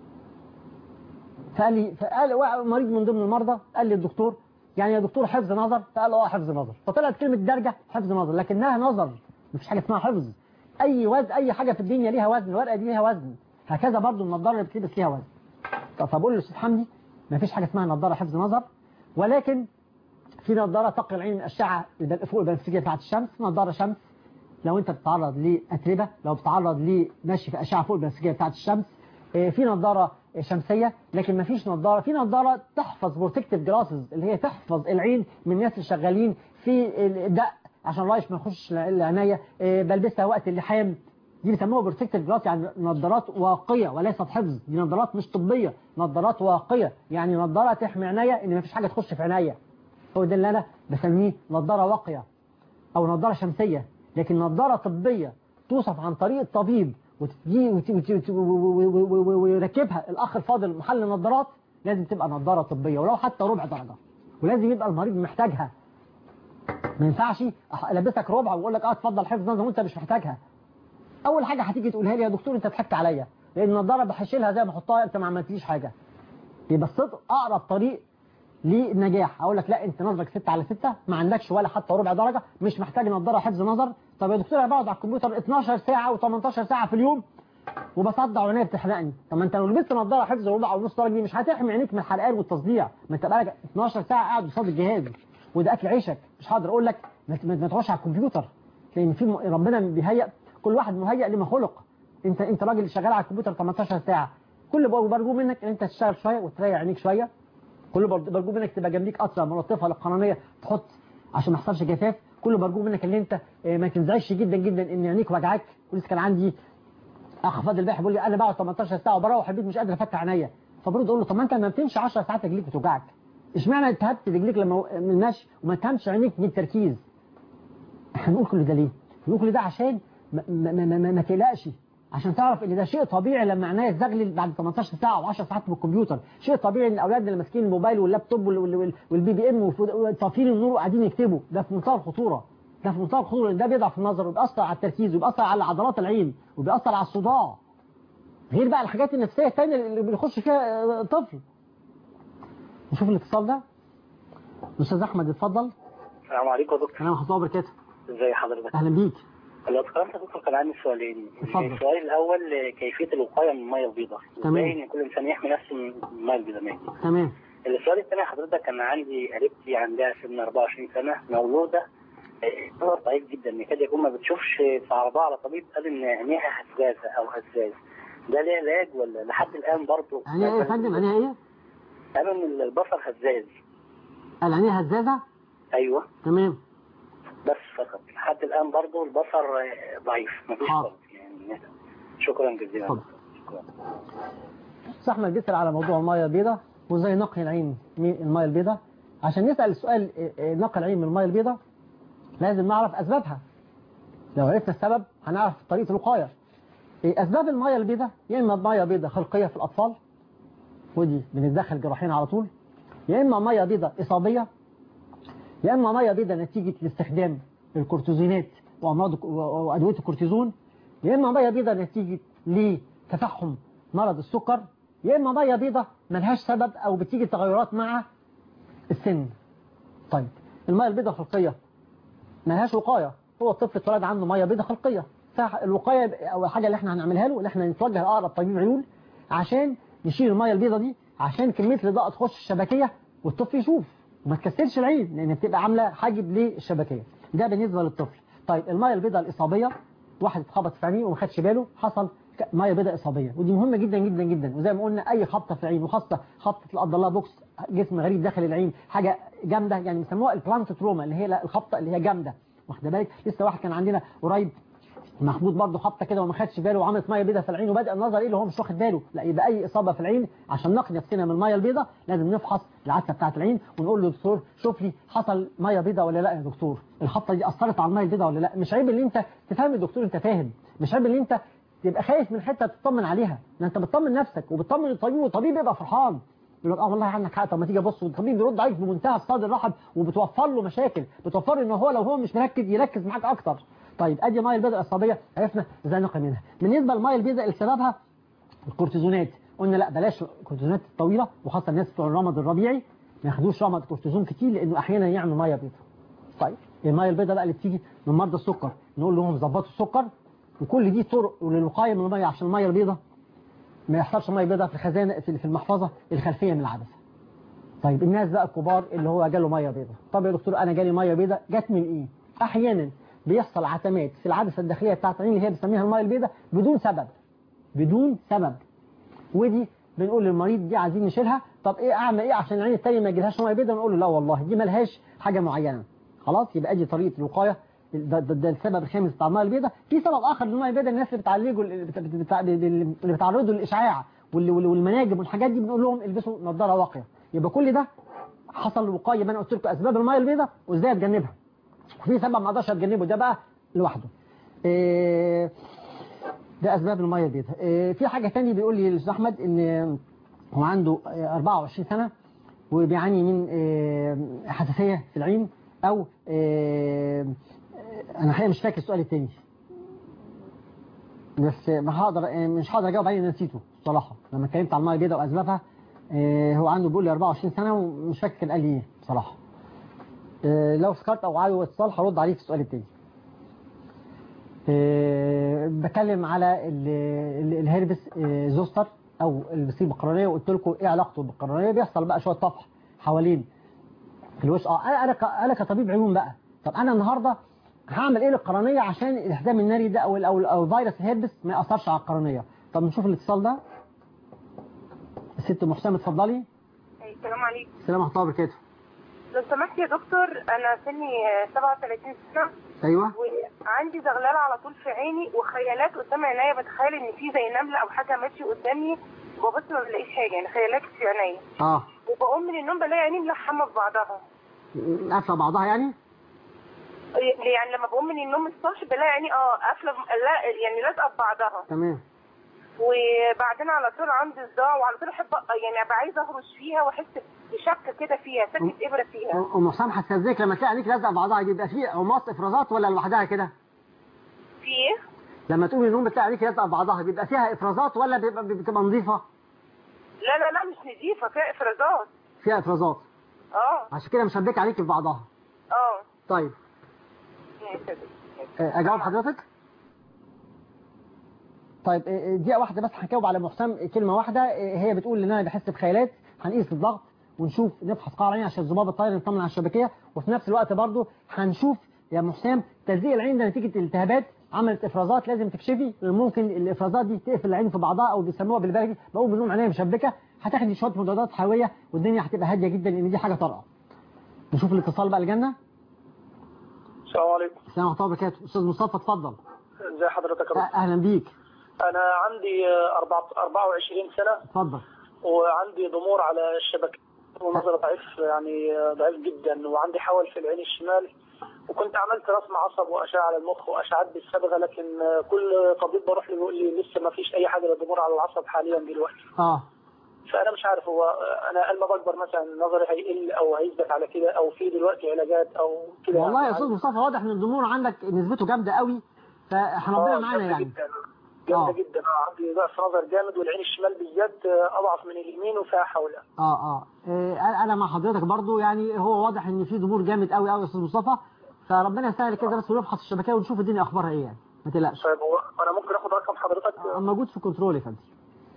فقال لي فقال مريض من ضمن المرضى قال لي الدكتور يعني يا دكتور حفظ نظر؟ فقال اه حفظ نظر. فطلعت كلمه درجه حفظ نظر لكنها نظر، مفيش حاجه اسمها حفظ. اي وزن، اي حاجه في الدنيا ليها وزن، الورقه دي ليها وزن، هكذا برضو النظاره اللي بتلبس ليها وزن. فبقول للاستاذ حمدي مفيش حاجه اسمها نظاره حفظ نظر، ولكن في نظاره تقي العين من الاشعه فوق البنفسجيه بتاعت الشمس، نظاره شمس لو انت بتتعرض لاتربه، لو بتتعرض لمشي في اشعه فوق البنفسجيه بتاعه الشمس، في نظاره شمسيه، لكن ما فيش نظاره، في نظاره تحفظ بروتكتيف جلاسز اللي هي تحفظ العين من الناس اللي شغالين في الدق عشان الرايش ما يخش العنايه، بلبسها وقت اللحام، دي بيسموها بروتكتيف جلاس، يعني نظارات واقيه وليست حفظ، دي نظارات مش طبيه، نظارات واقيه، يعني نظاره تحمي عينيا ان ما فيش حاجه تخش في عينيا. هو ده اللي انا بسميه نظاره واقيه او نظاره شمسيه. لكن نظاره طبيه توصف عن طريق الطبيب وتجي ويركبها الاخ الفاضل محل النظارات، لازم تبقى نظاره طبيه ولو حتى ربع درجه، ولازم يبقى المريض محتاجها. ما ينفعش البسك ربع واقول لك اه اتفضل حفظ نظر وانت مش محتاجها. اول حاجه هتيجي تقولها لي يا دكتور انت ضحكت عليا، لان النظاره بحشيلها زي ما احطها انت ما عملتليش حاجه. يبقى الصدق اقرب طريق للنجاح. اقول لك لا انت نظرك ستة على ستة، ما عندكش ولا حتى ربع درجه، مش محتاج نظاره حفظ نظر. طب يا دكتور انا بقعد على الكمبيوتر اتناشر ساعه و18 ساعه في اليوم وبصدع وعينيا بتحرقني. طب ما انت لو لبست نظاره حفظ ربع او نص درجه دي مش هتحمي عينيك من الحرقان والتصديع، ما انت بقالك اتناشر ساعه قاعد قصاد الجهاز وده اكل عيشك. مش هقدر اقول لك ما تقعدش على الكمبيوتر، لان في ربنا بيهيئ كل واحد مهيئ لما خلق. انت انت راجل شغال على الكمبيوتر تمنتاشر ساعه، كل برجو منك ان انت تشتغل شويه وتريح عينيك شويه، كل برجو منك تبقى جنبيك قطره ملطفه للقرنيه تحط عشان ما يحصلش جفاف، كل برجو منك ان انت ما تنزعجش جدا جدا ان عينيك وجعاك. ولسه كان عندي اخ فاضل البارح بيقول لي انا بقعد تمنتاشر ساعه وبروح البيت مش قادر افتح عينيا، فبرضه اقول له طب ما انت ما بتمشي عشر ساعات رجليك بتوجعك، اشمعنى التهبت رجليك لما من المشي وما تهمش عينيك من التركيز؟ احنا بنقول كل ده ليه؟ بنقول كل ده عشان ما, ما, ما, ما, ما تقلقش، عشان تعرف ان ده شيء طبيعي لما عينيا تزغلل بعد تمنتاشر ساعه او عشر ساعات في الكمبيوتر، شيء طبيعي ان الاولاد اللي ماسكين الموبايل واللابتوب والبي بي ام وطافين النور وقاعدين يكتبوا، ده في منتهى الخطوره، ده في منتهى الخطوره، ده بيضعف النظر وبيأثر على التركيز وبيأثر على عضلات العين وبيأثر على الصداع، غير بقى الحاجات النفسيه الثانيه اللي بيخش فيها طفل. نشوف الاتصال ده. استاذ احمد اتفضل. السلام عليكم يا دكتور. انا ورحمه الله وبركاته. ازي حضرتك؟ اهلا بيك. لو اتكلمت يا دكتور كان عندي سؤالين. اتفضل. السؤال الاول كيفيه الوقايه من الميه البيضاء، تمام. ازاي ان كل انسان يحمي نفسه من الميه البيضاء. تمام. السؤال الثاني حضرتك كان عندي قريبتي عندها سن اربعة وعشرين سنه مولوده نظر ضعيف جدا يكاد يكون ما بتشوفش، فعرضها على طبيب قال ان عينيها هزازه او هزاز، ده ليه علاج ولا لحد الان برضه؟ عينيها ايه يا فندم؟ عينيها ايه؟ قالوا ان البصر هزاز. قال عينيها هزازه؟ ايوه تمام. بس فقط لحد الان برضه البصر ضعيف مفيش فرق يعني. شكرا جزيلا. شكرا. استاذ احمد بيسال على موضوع الميه البيضاء وازاي نقي العين من الميه البيضاء. عشان نسال السؤال نقي العين من الميه البيضاء لازم نعرف اسبابها. لو عرفنا السبب هنعرف طريقه الوقايه. اسباب الميه البيضاء يا اما ميه بيضاء خلقيه في الاطفال ودي بنتدخل جراحين على طول، يا اما ميه بيضاء اصابيه، يا اما ميه بيضاء نتيجه لاستخدام الكورتيزونات وامراض وادويه الكورتيزون، يا اما ميه بيضاء نتيجه لتفحم مرض السكر، يا اما ميه بيضاء ملهاش سبب او بتيجي تغيرات مع السن. طيب الميه البيضاء الخلقيه ملهاش وقايه، هو الطفل اتولد عنده ميه بيضاء خلقيه، فالوقايه او الحاجه اللي احنا هنعملها له اللي احنا نتوجه لاقرب طبيب عيون عشان نشيل الميه البيضاء دي، عشان كميه الاضاءه تخش الشبكيه والطفل يشوف وما تكسرش العين لان بتبقى عامله حاجب للشبكيه. ده بالنسبه للطفل. طيب الميه البيضاء الاصابيه، واحد اتخبط في عينيه وما خدش باله حصل ميه بيضاء اصابيه، ودي مهمه جدا جدا جدا. وزي ما قلنا اي خبطه في العين وخاصه خبطه لا قدر الله بوكس جسم غريب داخل العين حاجه جامده، يعني بيسموها البلانت تروما اللي هي الخبطه اللي هي جامده، واخد بالك. لسه واحد كان عندنا قريب محمود برضه خبطه كده وما خدش باله وعملت ميه بيضاء في العين وبدا النظر ايه اللي هو مش واخد باله. لا يبقى اي اصابه في العين عشان نقي نفسنا من الميه البيضاء لازم نفحص العدسه بتاعه العين ونقول له دكتور شوف لي حصل ميه بيضاء ولا لا يا دكتور، الخبطه دي اثرت على الميه البيضاء ولا لا. مش عيب ان انت تفهم الدكتور انت فاهم، مش عيب ان انت تبقى خايف من حته تطمن عليها، لان انت بتطمن نفسك وبتطمن الطبيب والطبيب يبقى فرحان يقول لك اه والله عندك حق طب ما تيجي بص، والطبيب بيرد عليك بمنتهى الصدر الرحب وبتوفر له مشاكل، بتوفر ان هو لو هو مش مركز يركز معاك اكتر. طيب ادي الميه البيضاء العصبيه عرفنا ازاي نقي منها. بالنسبه للميه البيضاء اللي سببها الكورتيزونات قلنا لا بلاش الكورتيزونات الطويله، وخاصه الناس بتوع الرمد الربيعي ما ياخدوش رمد كورتيزون كتير لانه احيانا يعمل ميه بيضاء. طيب الميه البيضاء بقى اللي بتيجي من مرضى السكر نقول لهم ظبطوا السكر، وكل دي طرق للوقايه من الميه عشان الميه البيضاء ما يحصلش ميه بيضاء في الخزانه في المحفظه الخلفيه من العدسه. طيب الناس بقى الكبار اللي هو جاله ميه بيضاء، طب يا دكتور انا جالي ميه بيضاء جت من ايه؟ احيانا بيحصل عتمات في العدسه الداخليه بتاعه العين اللي هي بنسميها الميه البيضاء بدون سبب بدون سبب ودي بنقول للمريض دي عايزين نشيلها. طب ايه اعمل ايه عشان العين الثانيه ما يجيلهاش ميه بيضاء؟ نقول له لا والله دي مالهاش حاجه معينه. خلاص يبقى دي طريقه الوقايه. ده, ده, ده السبب الخامس بتاع الميه البيضاء. في سبب اخر للميه البيضاء الناس اللي بتعالجوا اللي بتعرضوا للاشعاع والمناجم والحاجات دي بنقول لهم البسوا نظاره واقيه. يبقى كل ده حصل وقايه. ما انا قلت لكم اسباب الميه البيضاء وازاي اتجنبها. وفي سبب ما اقدرش اتجنبه ده بقى لوحده. إيه ده اسباب الميه البيضاء. إيه في حاجه ثانيه بيقول لي الاستاذ احمد ان هو عنده أربعة وعشرين سنه وبيعاني من إيه حساسيه في العين او إيه انا حقيقه مش فاكر السؤال الثاني بس ما هقدر مش هقدر اجاوب عليه. نسيته بصراحه لما اتكلمت على الميه البيضاء واسبابها. إيه هو عنده بيقول لي أربعة وعشرين سنه ومش فاكر كان قال لي ايه بصراحه. إيه لو فكرت او عايز اتصال هرد عليه في السؤال الثاني. إيه بكلم على الهيربس إيه زوستر او اللي بيصيب بالقرنيه وقلت لكم ايه علاقته بالقرنيه. بيحصل بقى شويه طفح حوالين الوش. اه انا انا كطبيب عيون بقى. طب انا النهارده هعمل ايه للقرنيه عشان الحزام الناري ده او او او فيروس الهيربس ما ياثرش على القرنيه. طب نشوف الاتصال ده. الست محسن اتفضلي. السلام عليكم. السلام ورحمه الله وبركاته. لو سمحت يا دكتور انا سني سبعة وثلاثين سنه. ايوه. وعندي زغلله على طول في عيني وخيالات قدام عينيا. بتخيل ان في زي نمله او حاجه ماشيه قدامي وببص ما بلاقيش حاجه يعني خيالات في عينيا. اه. وبقوم من النوم بلاقي عيني ملحمه في بعضها. قافله بعضها يعني؟ يعني لما بقوم من النوم الصبح بلاقي عيني اه قافله يعني لازقه في بعضها. تمام. وبعدين على طول عندي صداع وعلى طول احب يعني ابقى عايزه اهرش فيها واحس بشكه كده فيها سكه ابره فيها. ام حسام حاسه ازيك لما تلاقي عينيك لازقه في بعضها بيبقى في عماص افرازات ولا لوحدها كده؟ في ايه؟ لما تقومي من النوم بتلاقي عينيك لازقه في بعضها بيبقى فيها افرازات ولا بيبقى بتبقى نظيفه؟ لا لا لا مش نظيفه فيها افرازات. فيها افرازات. اه. عشان كده مشبكه عليك في بعضها. اه. طيب. اجاوب حضرتك؟ طيب دقيقه واحده بس هنجاوب على محسن كلمه واحده. هي بتقول ان انا بحس بخيالات. هنقيس الضغط ونشوف نفحص قاع العين عشان الذباب الطاير نطمن على الشبكيه. وفي نفس الوقت برضو هنشوف يا محسن تلزيق العين ده نتيجه الالتهابات عملت افرازات لازم تكشفي. ممكن الافرازات دي تقفل العين في بعضها او بيسموها بالبلدي بقوم من النوم عينيا مشبكه. هتاخدي شويه مضادات حيويه والدنيا هتبقى هاديه جدا لان دي حاجه طارئه. نشوف الاتصال بقى الجنه. السلام عليكم. السلام ورحمه الله وبركاته. استاذ مصطفى اتفضل. ازي حضرتك يا دكتور؟ اهلا بيك. انا عندي أربعة وعشرين سنه. اتفضل. وعندي ضمور على الشبكه ونظري ضعيف يعني ضعيف جدا وعندي حول في العين الشمال. وكنت عملت رسم عصب واشعه على المخ واشعات بالصبغه لكن كل طبيب بروح له يقول لي لسه ما فيش اي حاجه للضمور على العصب حاليا دلوقتي. اه. فانا مش عارف هو انا لما بكبر مثلا نظري هيقل او هيثبت على كده او في دلوقتي علاجات او كده. والله يعني يا استاذ مصطفى واضح ان الضمور عندك نسبته جامده قوي فربنا معانا يعني. جدا جامده جدا. اه عندي ضعف نظر جامد والعين الشمال بالذات اضعف من اليمين وفيها حوله. اه اه إيه انا مع حضرتك برضو يعني هو واضح ان في ضمور جامد قوي قوي يا استاذ مصطفى. فربنا يسهل كده بس ونفحص الشبكيه ونشوف الدنيا اخبارها ايه يعني ما تقلقش. طيب هو انا ممكن اخد رقم حضرتك؟ آه موجود في كنترول يا فندم.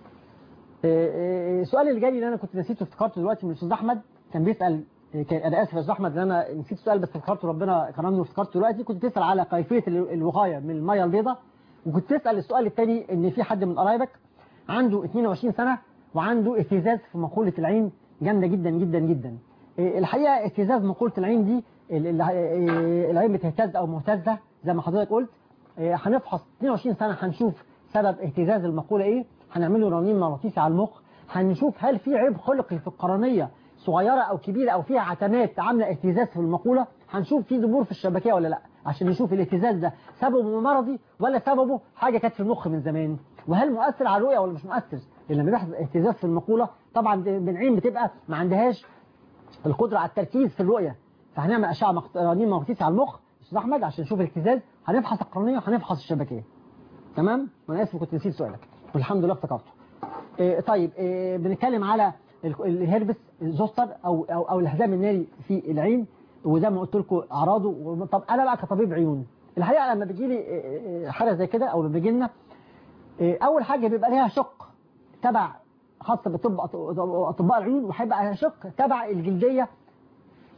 السؤال اللي جاي اللي انا كنت نسيته افتكرته دلوقتي من الاستاذ احمد كان بيسال. انا اسف يا استاذ احمد ان انا نسيت السؤال بس افتكرته ربنا كرمني وافتكرته دلوقتي. كنت بتسال على كيفيه الوقايه من الميه البيضاء وكنت تسال السؤال الثاني ان في حد من قرايبك عنده اثنين وعشرين سنه وعنده اهتزاز في مقوله العين جامده جدا جدا جدا. الحقيقه اهتزاز مقوله العين دي العين بتهتز او مهتزه زي ما حضرتك قلت. هنفحص اثنين وعشرين سنه هنشوف سبب اهتزاز المقوله ايه. هنعمل له رنين مغناطيسي على المخ. هنشوف هل في عيب خلقي في القرنيه صغيره او كبيره او فيها عتمات عامله اهتزاز في المقوله. هنشوف في ضمور في الشبكيه ولا لا عشان نشوف الاهتزاز ده سببه مرضي ولا سببه حاجه كانت في المخ من زمان. وهل مؤثر على الرؤيه ولا مش مؤثر. لما بيحصل اهتزاز في المقوله طبعا العين بتبقى ما عندهاش القدره على التركيز في الرؤيه. فهنعمل اشعه رنين مغناطيسي على المخ استاذ احمد عشان نشوف الاهتزاز. هنفحص القرنيه وهنفحص الشبكيه. تمام. وانا اسف كنت نسيت سؤالك والحمد لله افتكرته. إيه طيب إيه بنتكلم على الهيربس زوستر او او او الحزام الناري في العين وزي ما قلت لكم اعراضه. طب انا بقى كطبيب عيون الحقيقه لما بيجي لي حاله زي كده او لما بيجي لنا اول حاجه بيبقى ليها شق تبع خاصه بطب اطباء العيون وهيبقى لها شق تبع الجلديه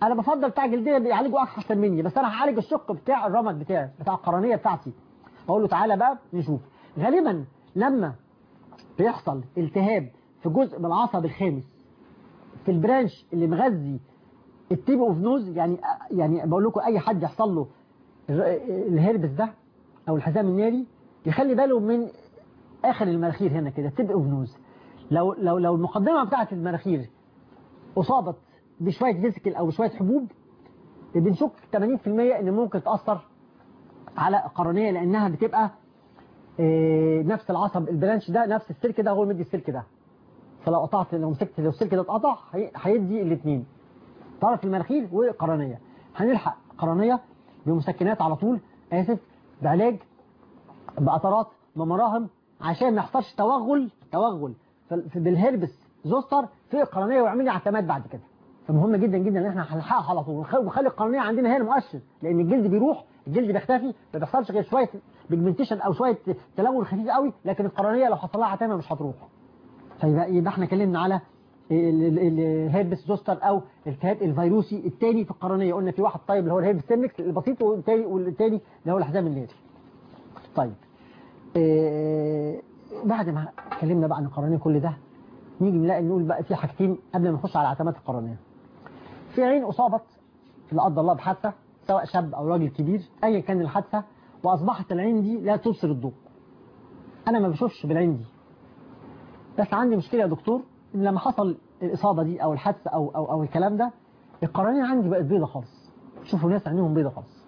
انا بفضل بتاع جلديه بيعالجوا احسن مني، بس انا هعالج الشق بتاع الرمد بتاعي بتاع القرنيه بتاعتي. اقول له تعالى بقى نشوف. غالبا لما بيحصل التهاب في جزء من العصب الخامس في البرانش اللي مغذي التيب اوف نوز، يعني يعني بقول لكم اي حد يحصل له الهربس ده او الحزام الناري يخلي باله من اخر المناخير هنا كده تيب اوف نوز. لو لو لو المقدمه بتاعه المناخير اصابت بشويه فيسيكل او بشويه حبوب، بنشك ثمانين في المية ان ممكن تاثر على القرنيه، لانها بتبقى نفس العصب البرانش ده نفس السلك ده هو مدي السلك ده. فلو قطعت لو مسكت لو السلك ده اتقطع هيدي الاثنين طرف المناخير وقرنيه. هنلحق قرنيه بمسكنات على طول، اسف بعلاج بقطرات بمراهم عشان ما يحصلش توغل توغل بالهربس زوستر في القرنيه ويعمل لي عتمات بعد كده. فمهم جدا جدا ان احنا هنلحقها على طول ونخلي القرنيه عندنا هي المؤشر، لان الجلد بيروح الجلد بيختفي ما بيحصلش غير شويه بيجمنتيشن او شويه تلون خفيف قوي، لكن القرنيه لو حصل لها عتمه مش هتروح. فيبقى يبقى احنا اتكلمنا على الهربس زوستر او الالتهاب الفيروسي الثاني في القرنيه. قلنا في واحد طيب اللي هو الهربس سيرنكس البسيط، والثاني والثاني اللي هو الحزام الناري. طيب إيه بعد ما اتكلمنا بقى عن القرنيه كل ده، نيجي نلاقي نقول بقى في حاجتين قبل ما نخش على عتمات القرنيه. في عين اصابت لا قدر الله بحادثه، سواء شاب او راجل كبير ايا كان الحادثه، واصبحت العين دي لا تبصر الضوء. انا ما بشوفش بالعين دي، بس عندي مشكله يا دكتور ان لما حصل الاصابه دي او الحادثه او او او الكلام ده، القرنيه عندي بقت بيضه خالص. شوفوا ناس عينيهم بيضه خالص.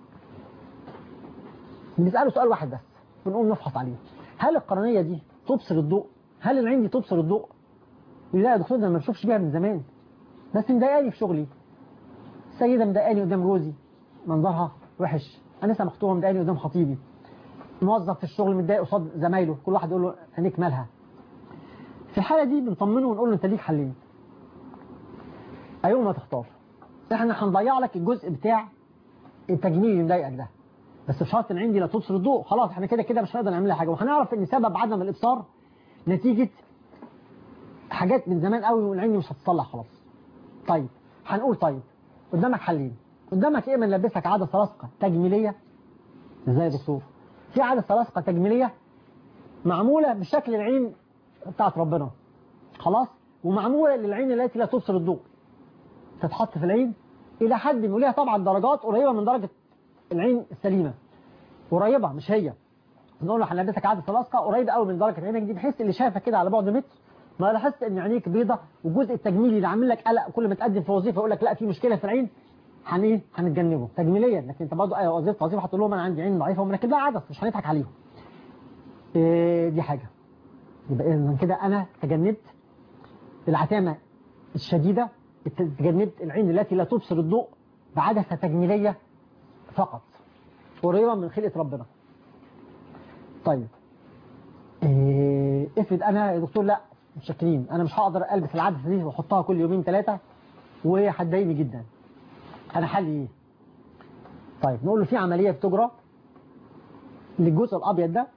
بنساله سؤال واحد بس ونقوم نفحص عليه، هل القرنيه دي تبصر الضوء؟ هل العين دي تبصر الضوء؟ لا يا دكتور ده انا ما بشوفش بيها من زمان، بس مضايقاني في شغلي. السيده مضايقاني قدام جوزي منظرها وحش، انا لسه مخطوبه مضايقاني قدام خطيبي، موظف في الشغل متضايق قصاد زمايله، كل واحد يقول له عينيك مالها. في الحاله دي بنطمنه ونقول له انت ليك حلين، ايهما تختار؟ احنا هنضيع لك الجزء بتاع التجميل اللي مضايقك ده، بس بشرط ان عندي لا تبصر الضوء. خلاص احنا كده كده مش هنقدر نعمل لها حاجه، وهنعرف ان سبب عدم الابصار نتيجه حاجات من زمان قوي والعين مش هتصلح خلاص. طيب هنقول طيب قدامك حلين، قدامك يا اما نلبسك عدسه لاصقه تجميليه. ازاي يا دكتور؟ في عدسه لاصقه تجميليه معموله بشكل العين بتاعت ربنا خلاص، ومعموله للعين التي لا تبصر الضوء، تتحط في العين الى حد وليها طبعا درجات قريبه من درجه العين السليمه، قريبه مش هي. نقول له هنلبسك عدسه لاصقه قريبه قوي من درجه عينك دي، بحيث اللي شايفك كده على بعد متر ما لاحظت ان عينيك بيضه، والجزء التجميلي اللي عامل لك قلق كل ما تقدم في وظيفه يقول لك لا في مشكله في العين هن ايه هنتجنبه تجميليا. لكن انت برضه اي وظيفه وظيفه هتقول لهم انا عندي عين ضعيفه ومركب لها عدسه، مش هنضحك عليهم. إيه دي حاجه. يبقى اذا كده انا تجنبت العتامه الشديده، تجنبت العين التي لا تبصر الضوء بعدسه تجميليه فقط قريبه من خلقه ربنا. طيب إيه افرض انا يا دكتور لا مش شاكرين، انا مش هقدر البس العدسه دي واحطها كل يومين ثلاثه وهتضايقني جدا، انا حلي ايه؟ طيب نقول له في عمليه بتجرى للجزء الابيض ده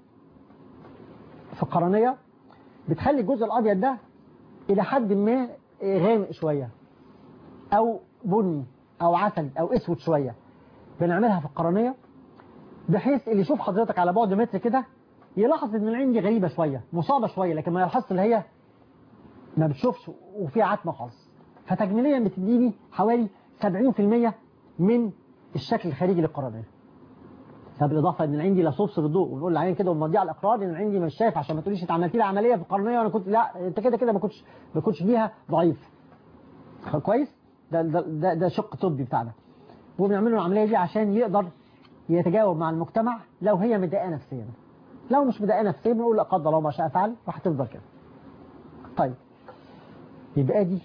في القرنيه، بتخلي الجزء الابيض ده الى حد ما غامق شويه او بني او عسل او اسود شويه، بنعملها في القرنيه بحيث اللي يشوف حضرتك على بعد متر كده يلاحظ ان العين دي غريبه شويه مصابه شويه، لكن ما يلاحظش اللي هي ما بتشوفش وفيها عتمه خالص. فتجميليا بتديني حوالي سبعين في المية من الشكل الخارجي للقرنيه. فبالاضافه ان العين دي لا تبصر الضوء، ونقول للعين كده ومضيع الاقرار ان العين دي مش شايف، عشان ما تقوليش انت عملت لي عمليه في القرنيه وانا كنت لا انت كده كده ما كنتش ما كنتش بيها ضعيف. كويس؟ ده ده ده, ده شق طبي بتاعنا. وبنعمل له العمليه دي عشان يقدر يتجاوب مع المجتمع لو هي مضايقه نفسيا. لو مش مضايقه نفسيا بنقول لا قدر الله ما شاء فعل وهتفضل كده. طيب يبقى دي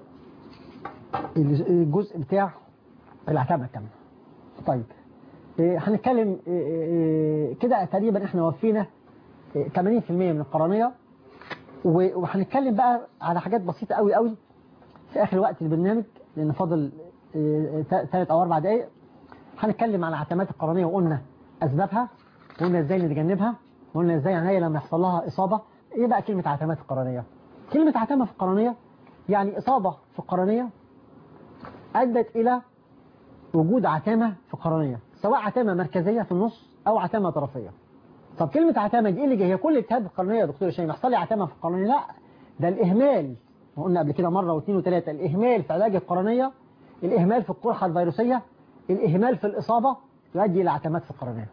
الجزء بتاع العتامه الكامله. طيب هنتكلم كده تقريبا احنا وفينا ثمانين في المية من القرنيه، وهنتكلم بقى على حاجات بسيطه قوي قوي في اخر وقت البرنامج لان فاضل ثلاث او اربع دقائق. هنتكلم على عتمات القرنيه وقلنا اسبابها، وقلنا ازاي نتجنبها، وقلنا ازاي يعني لما يحصل لها اصابه. ايه بقى كلمه عتمات القرنيه؟ كلمه عتمه في القرنيه يعني اصابه في القرنيه ادت الى وجود عتامة في القرنية، سواء عتامة مركزية في النص أو عتامة طرفية. طب كلمة عتامة دي إيه اللي جاية؟ هي كل التهاب القرنية يا دكتور هشام يحصل لي عتامة في القرنية؟ لا، ده الإهمال. وقلنا قبل كده مرة واثنين وثلاثة، الإهمال في علاج القرنية، الإهمال في القرحة الفيروسية، الإهمال في الإصابة يؤدي إلى عتامات في القرنية.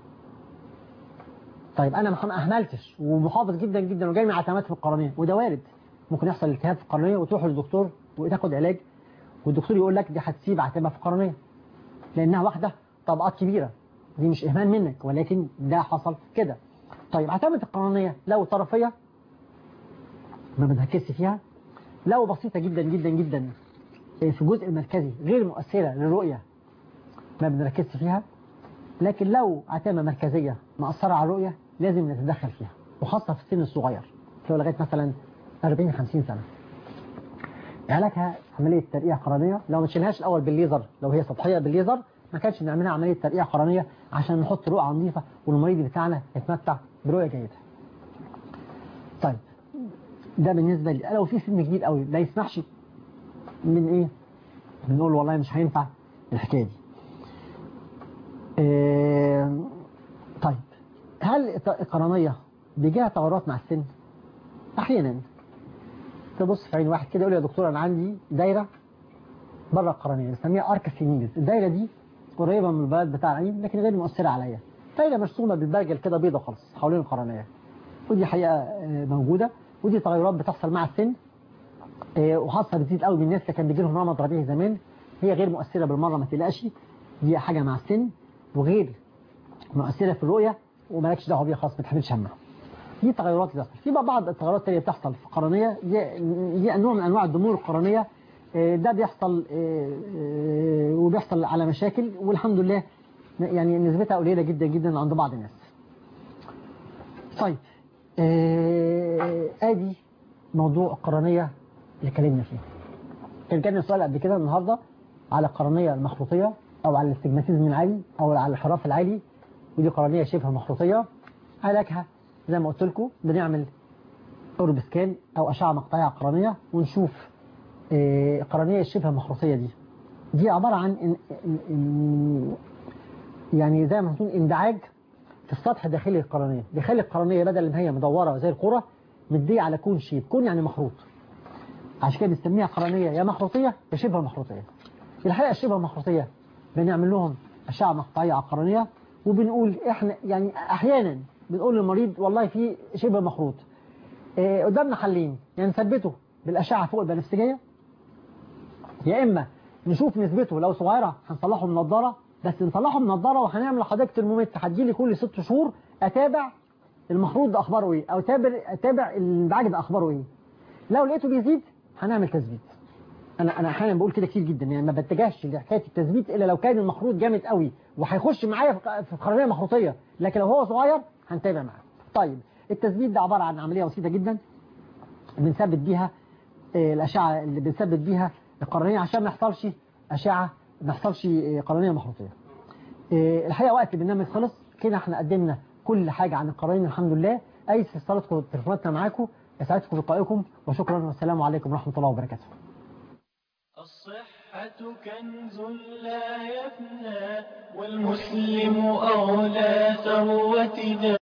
طيب أنا ما أهملتش ومحافظ جدا جدا وجاي من عتامات في القرنية، وده وارد، ممكن يحصل التهاب في القرنية وتروح للدكتور وتاخد علاج والدكتور يقول لك دي هتسيب عتامة في القرنية لأنها واحدة طبقات كبيرة، دي مش إهمال منك ولكن ده حصل كده. طيب عتامة القرنية لو طرفية ما بنركزش فيها، لو بسيطة جدا جدا جدا في الجزء المركزي غير مؤثرة للرؤية ما بنركزش فيها، لكن لو عتامة مركزية مأثرة على الرؤية لازم نتدخل فيها، وخاصة في السن الصغير لو لغاية مثلا أربعين خمسين سنة. علاجها عملية ترقيع قرنية، لو ما تشيلهاش الأول بالليزر، لو هي سطحية بالليزر ما كانش نعملها عملية ترقيع قرنية عشان نحط رؤية نظيفة والمريض بتاعنا يتمتع برؤية جيدة. طيب ده بالنسبة لي. لو في سن جديد قوي لا يسمحش من ايه بنقول والله مش هينفع الحكاية دي. إيه طيب هل القرنية بيجيها تغيرات مع السن؟ احيانا تبص في عين واحد كده يقول يا دكتور انا عندي دايرة بره القرنية بنسميها اركاسينيز، الدايرة دي قريبة من البلد بتاع العين لكن غير مؤثرة عليا، دايرة مرسومة بالبرجل كده بيضة خالص حوالين القرنية، ودي حقيقة موجودة، ودي تغيرات بتحصل مع السن وخاصة بتزيد قوي بالناس اللي كان بيجي لهم رمض ربيعي زمان، هي غير مؤثرة بالمرة ما تقلقش، دي حاجة مع السن وغير مؤثرة في الرؤية ومالكش دعوه بيها خالص ما تحملش همها. دي تغيرات بتحصل. في بعض التغيرات الثانيه بتحصل في القرنيه، دي, دي نوع من انواع الضمور القرنيه، ده بيحصل وبيحصل على مشاكل والحمد لله يعني نسبتها قليله جدا جدا عند بعض الناس. طيب ادي موضوع القرنيه اللي اتكلمنا فيه. كان جالنا سؤال قبل كده النهارده على القرنيه المخروطيه او على الاستجماتيزم العالي او على الانحراف العالي، ودي قرنيه شبه مخروطيه. علاجها زي ما قلت لكم بنعمل اورب سكان او اشعه مقطعيه قرنيه ونشوف القرنيه الشبه مخروطيه دي دي عباره عن إن إن يعني زي ما نقول اندعاج في السطح الداخلي للقرنيه، بيخلي القرنيه بدل ما هي مدوره زي الكره مديه على كون شيب، كون يعني مخروط، عشان كده بنسميها قرنيه يا مخروطيه يا شبه مخروطيه. الحقيقه الشبه مخروطيه بنعمل لهم اشعه مقطعيه على القرنيه وبنقول احنا يعني احيانا بنقول للمريض والله في شبه مخروط، إيه قدامنا حلين، يعني نثبته بالاشعه فوق البنفسجيه، يا اما نشوف نسبته لو صغيره هنصلحه بنضاره، بس نصلحه بنضاره وهنعمل لحضرتك ترمومتر هتجيلي كل ست شهور اتابع المخروط ده اخباره ايه او اتابع اتابع الانبعاج ده اخباره ايه. لو لقيته بيزيد هنعمل تثبيت. انا انا احيانا بقول كده كتير جدا، يعني ما بتجاهش لحكايه التثبيت الا لو كان المخروط جامد قوي وهيخش معايا في قرنيه مخروطيه، لكن لو هو صغير هنتابع معاه. طيب التثبيت ده عباره عن عمليه بسيطه جدا بنثبت بيها الاشعه اللي بنثبت بيها القرنيه عشان ما يحصلش اشعه ما يحصلش قرنيه مخروطيه. الحقيقه وقت البرنامج خلص كده، احنا قدمنا كل حاجه عن القرنيه الحمد لله. اي استفساراتكم وتليفوناتنا معاكم، اسعدكم بلقائكم وشكرا والسلام عليكم ورحمه الله وبركاته. الصحة كنز لا يفنى والمسلم أولى ثروتنا.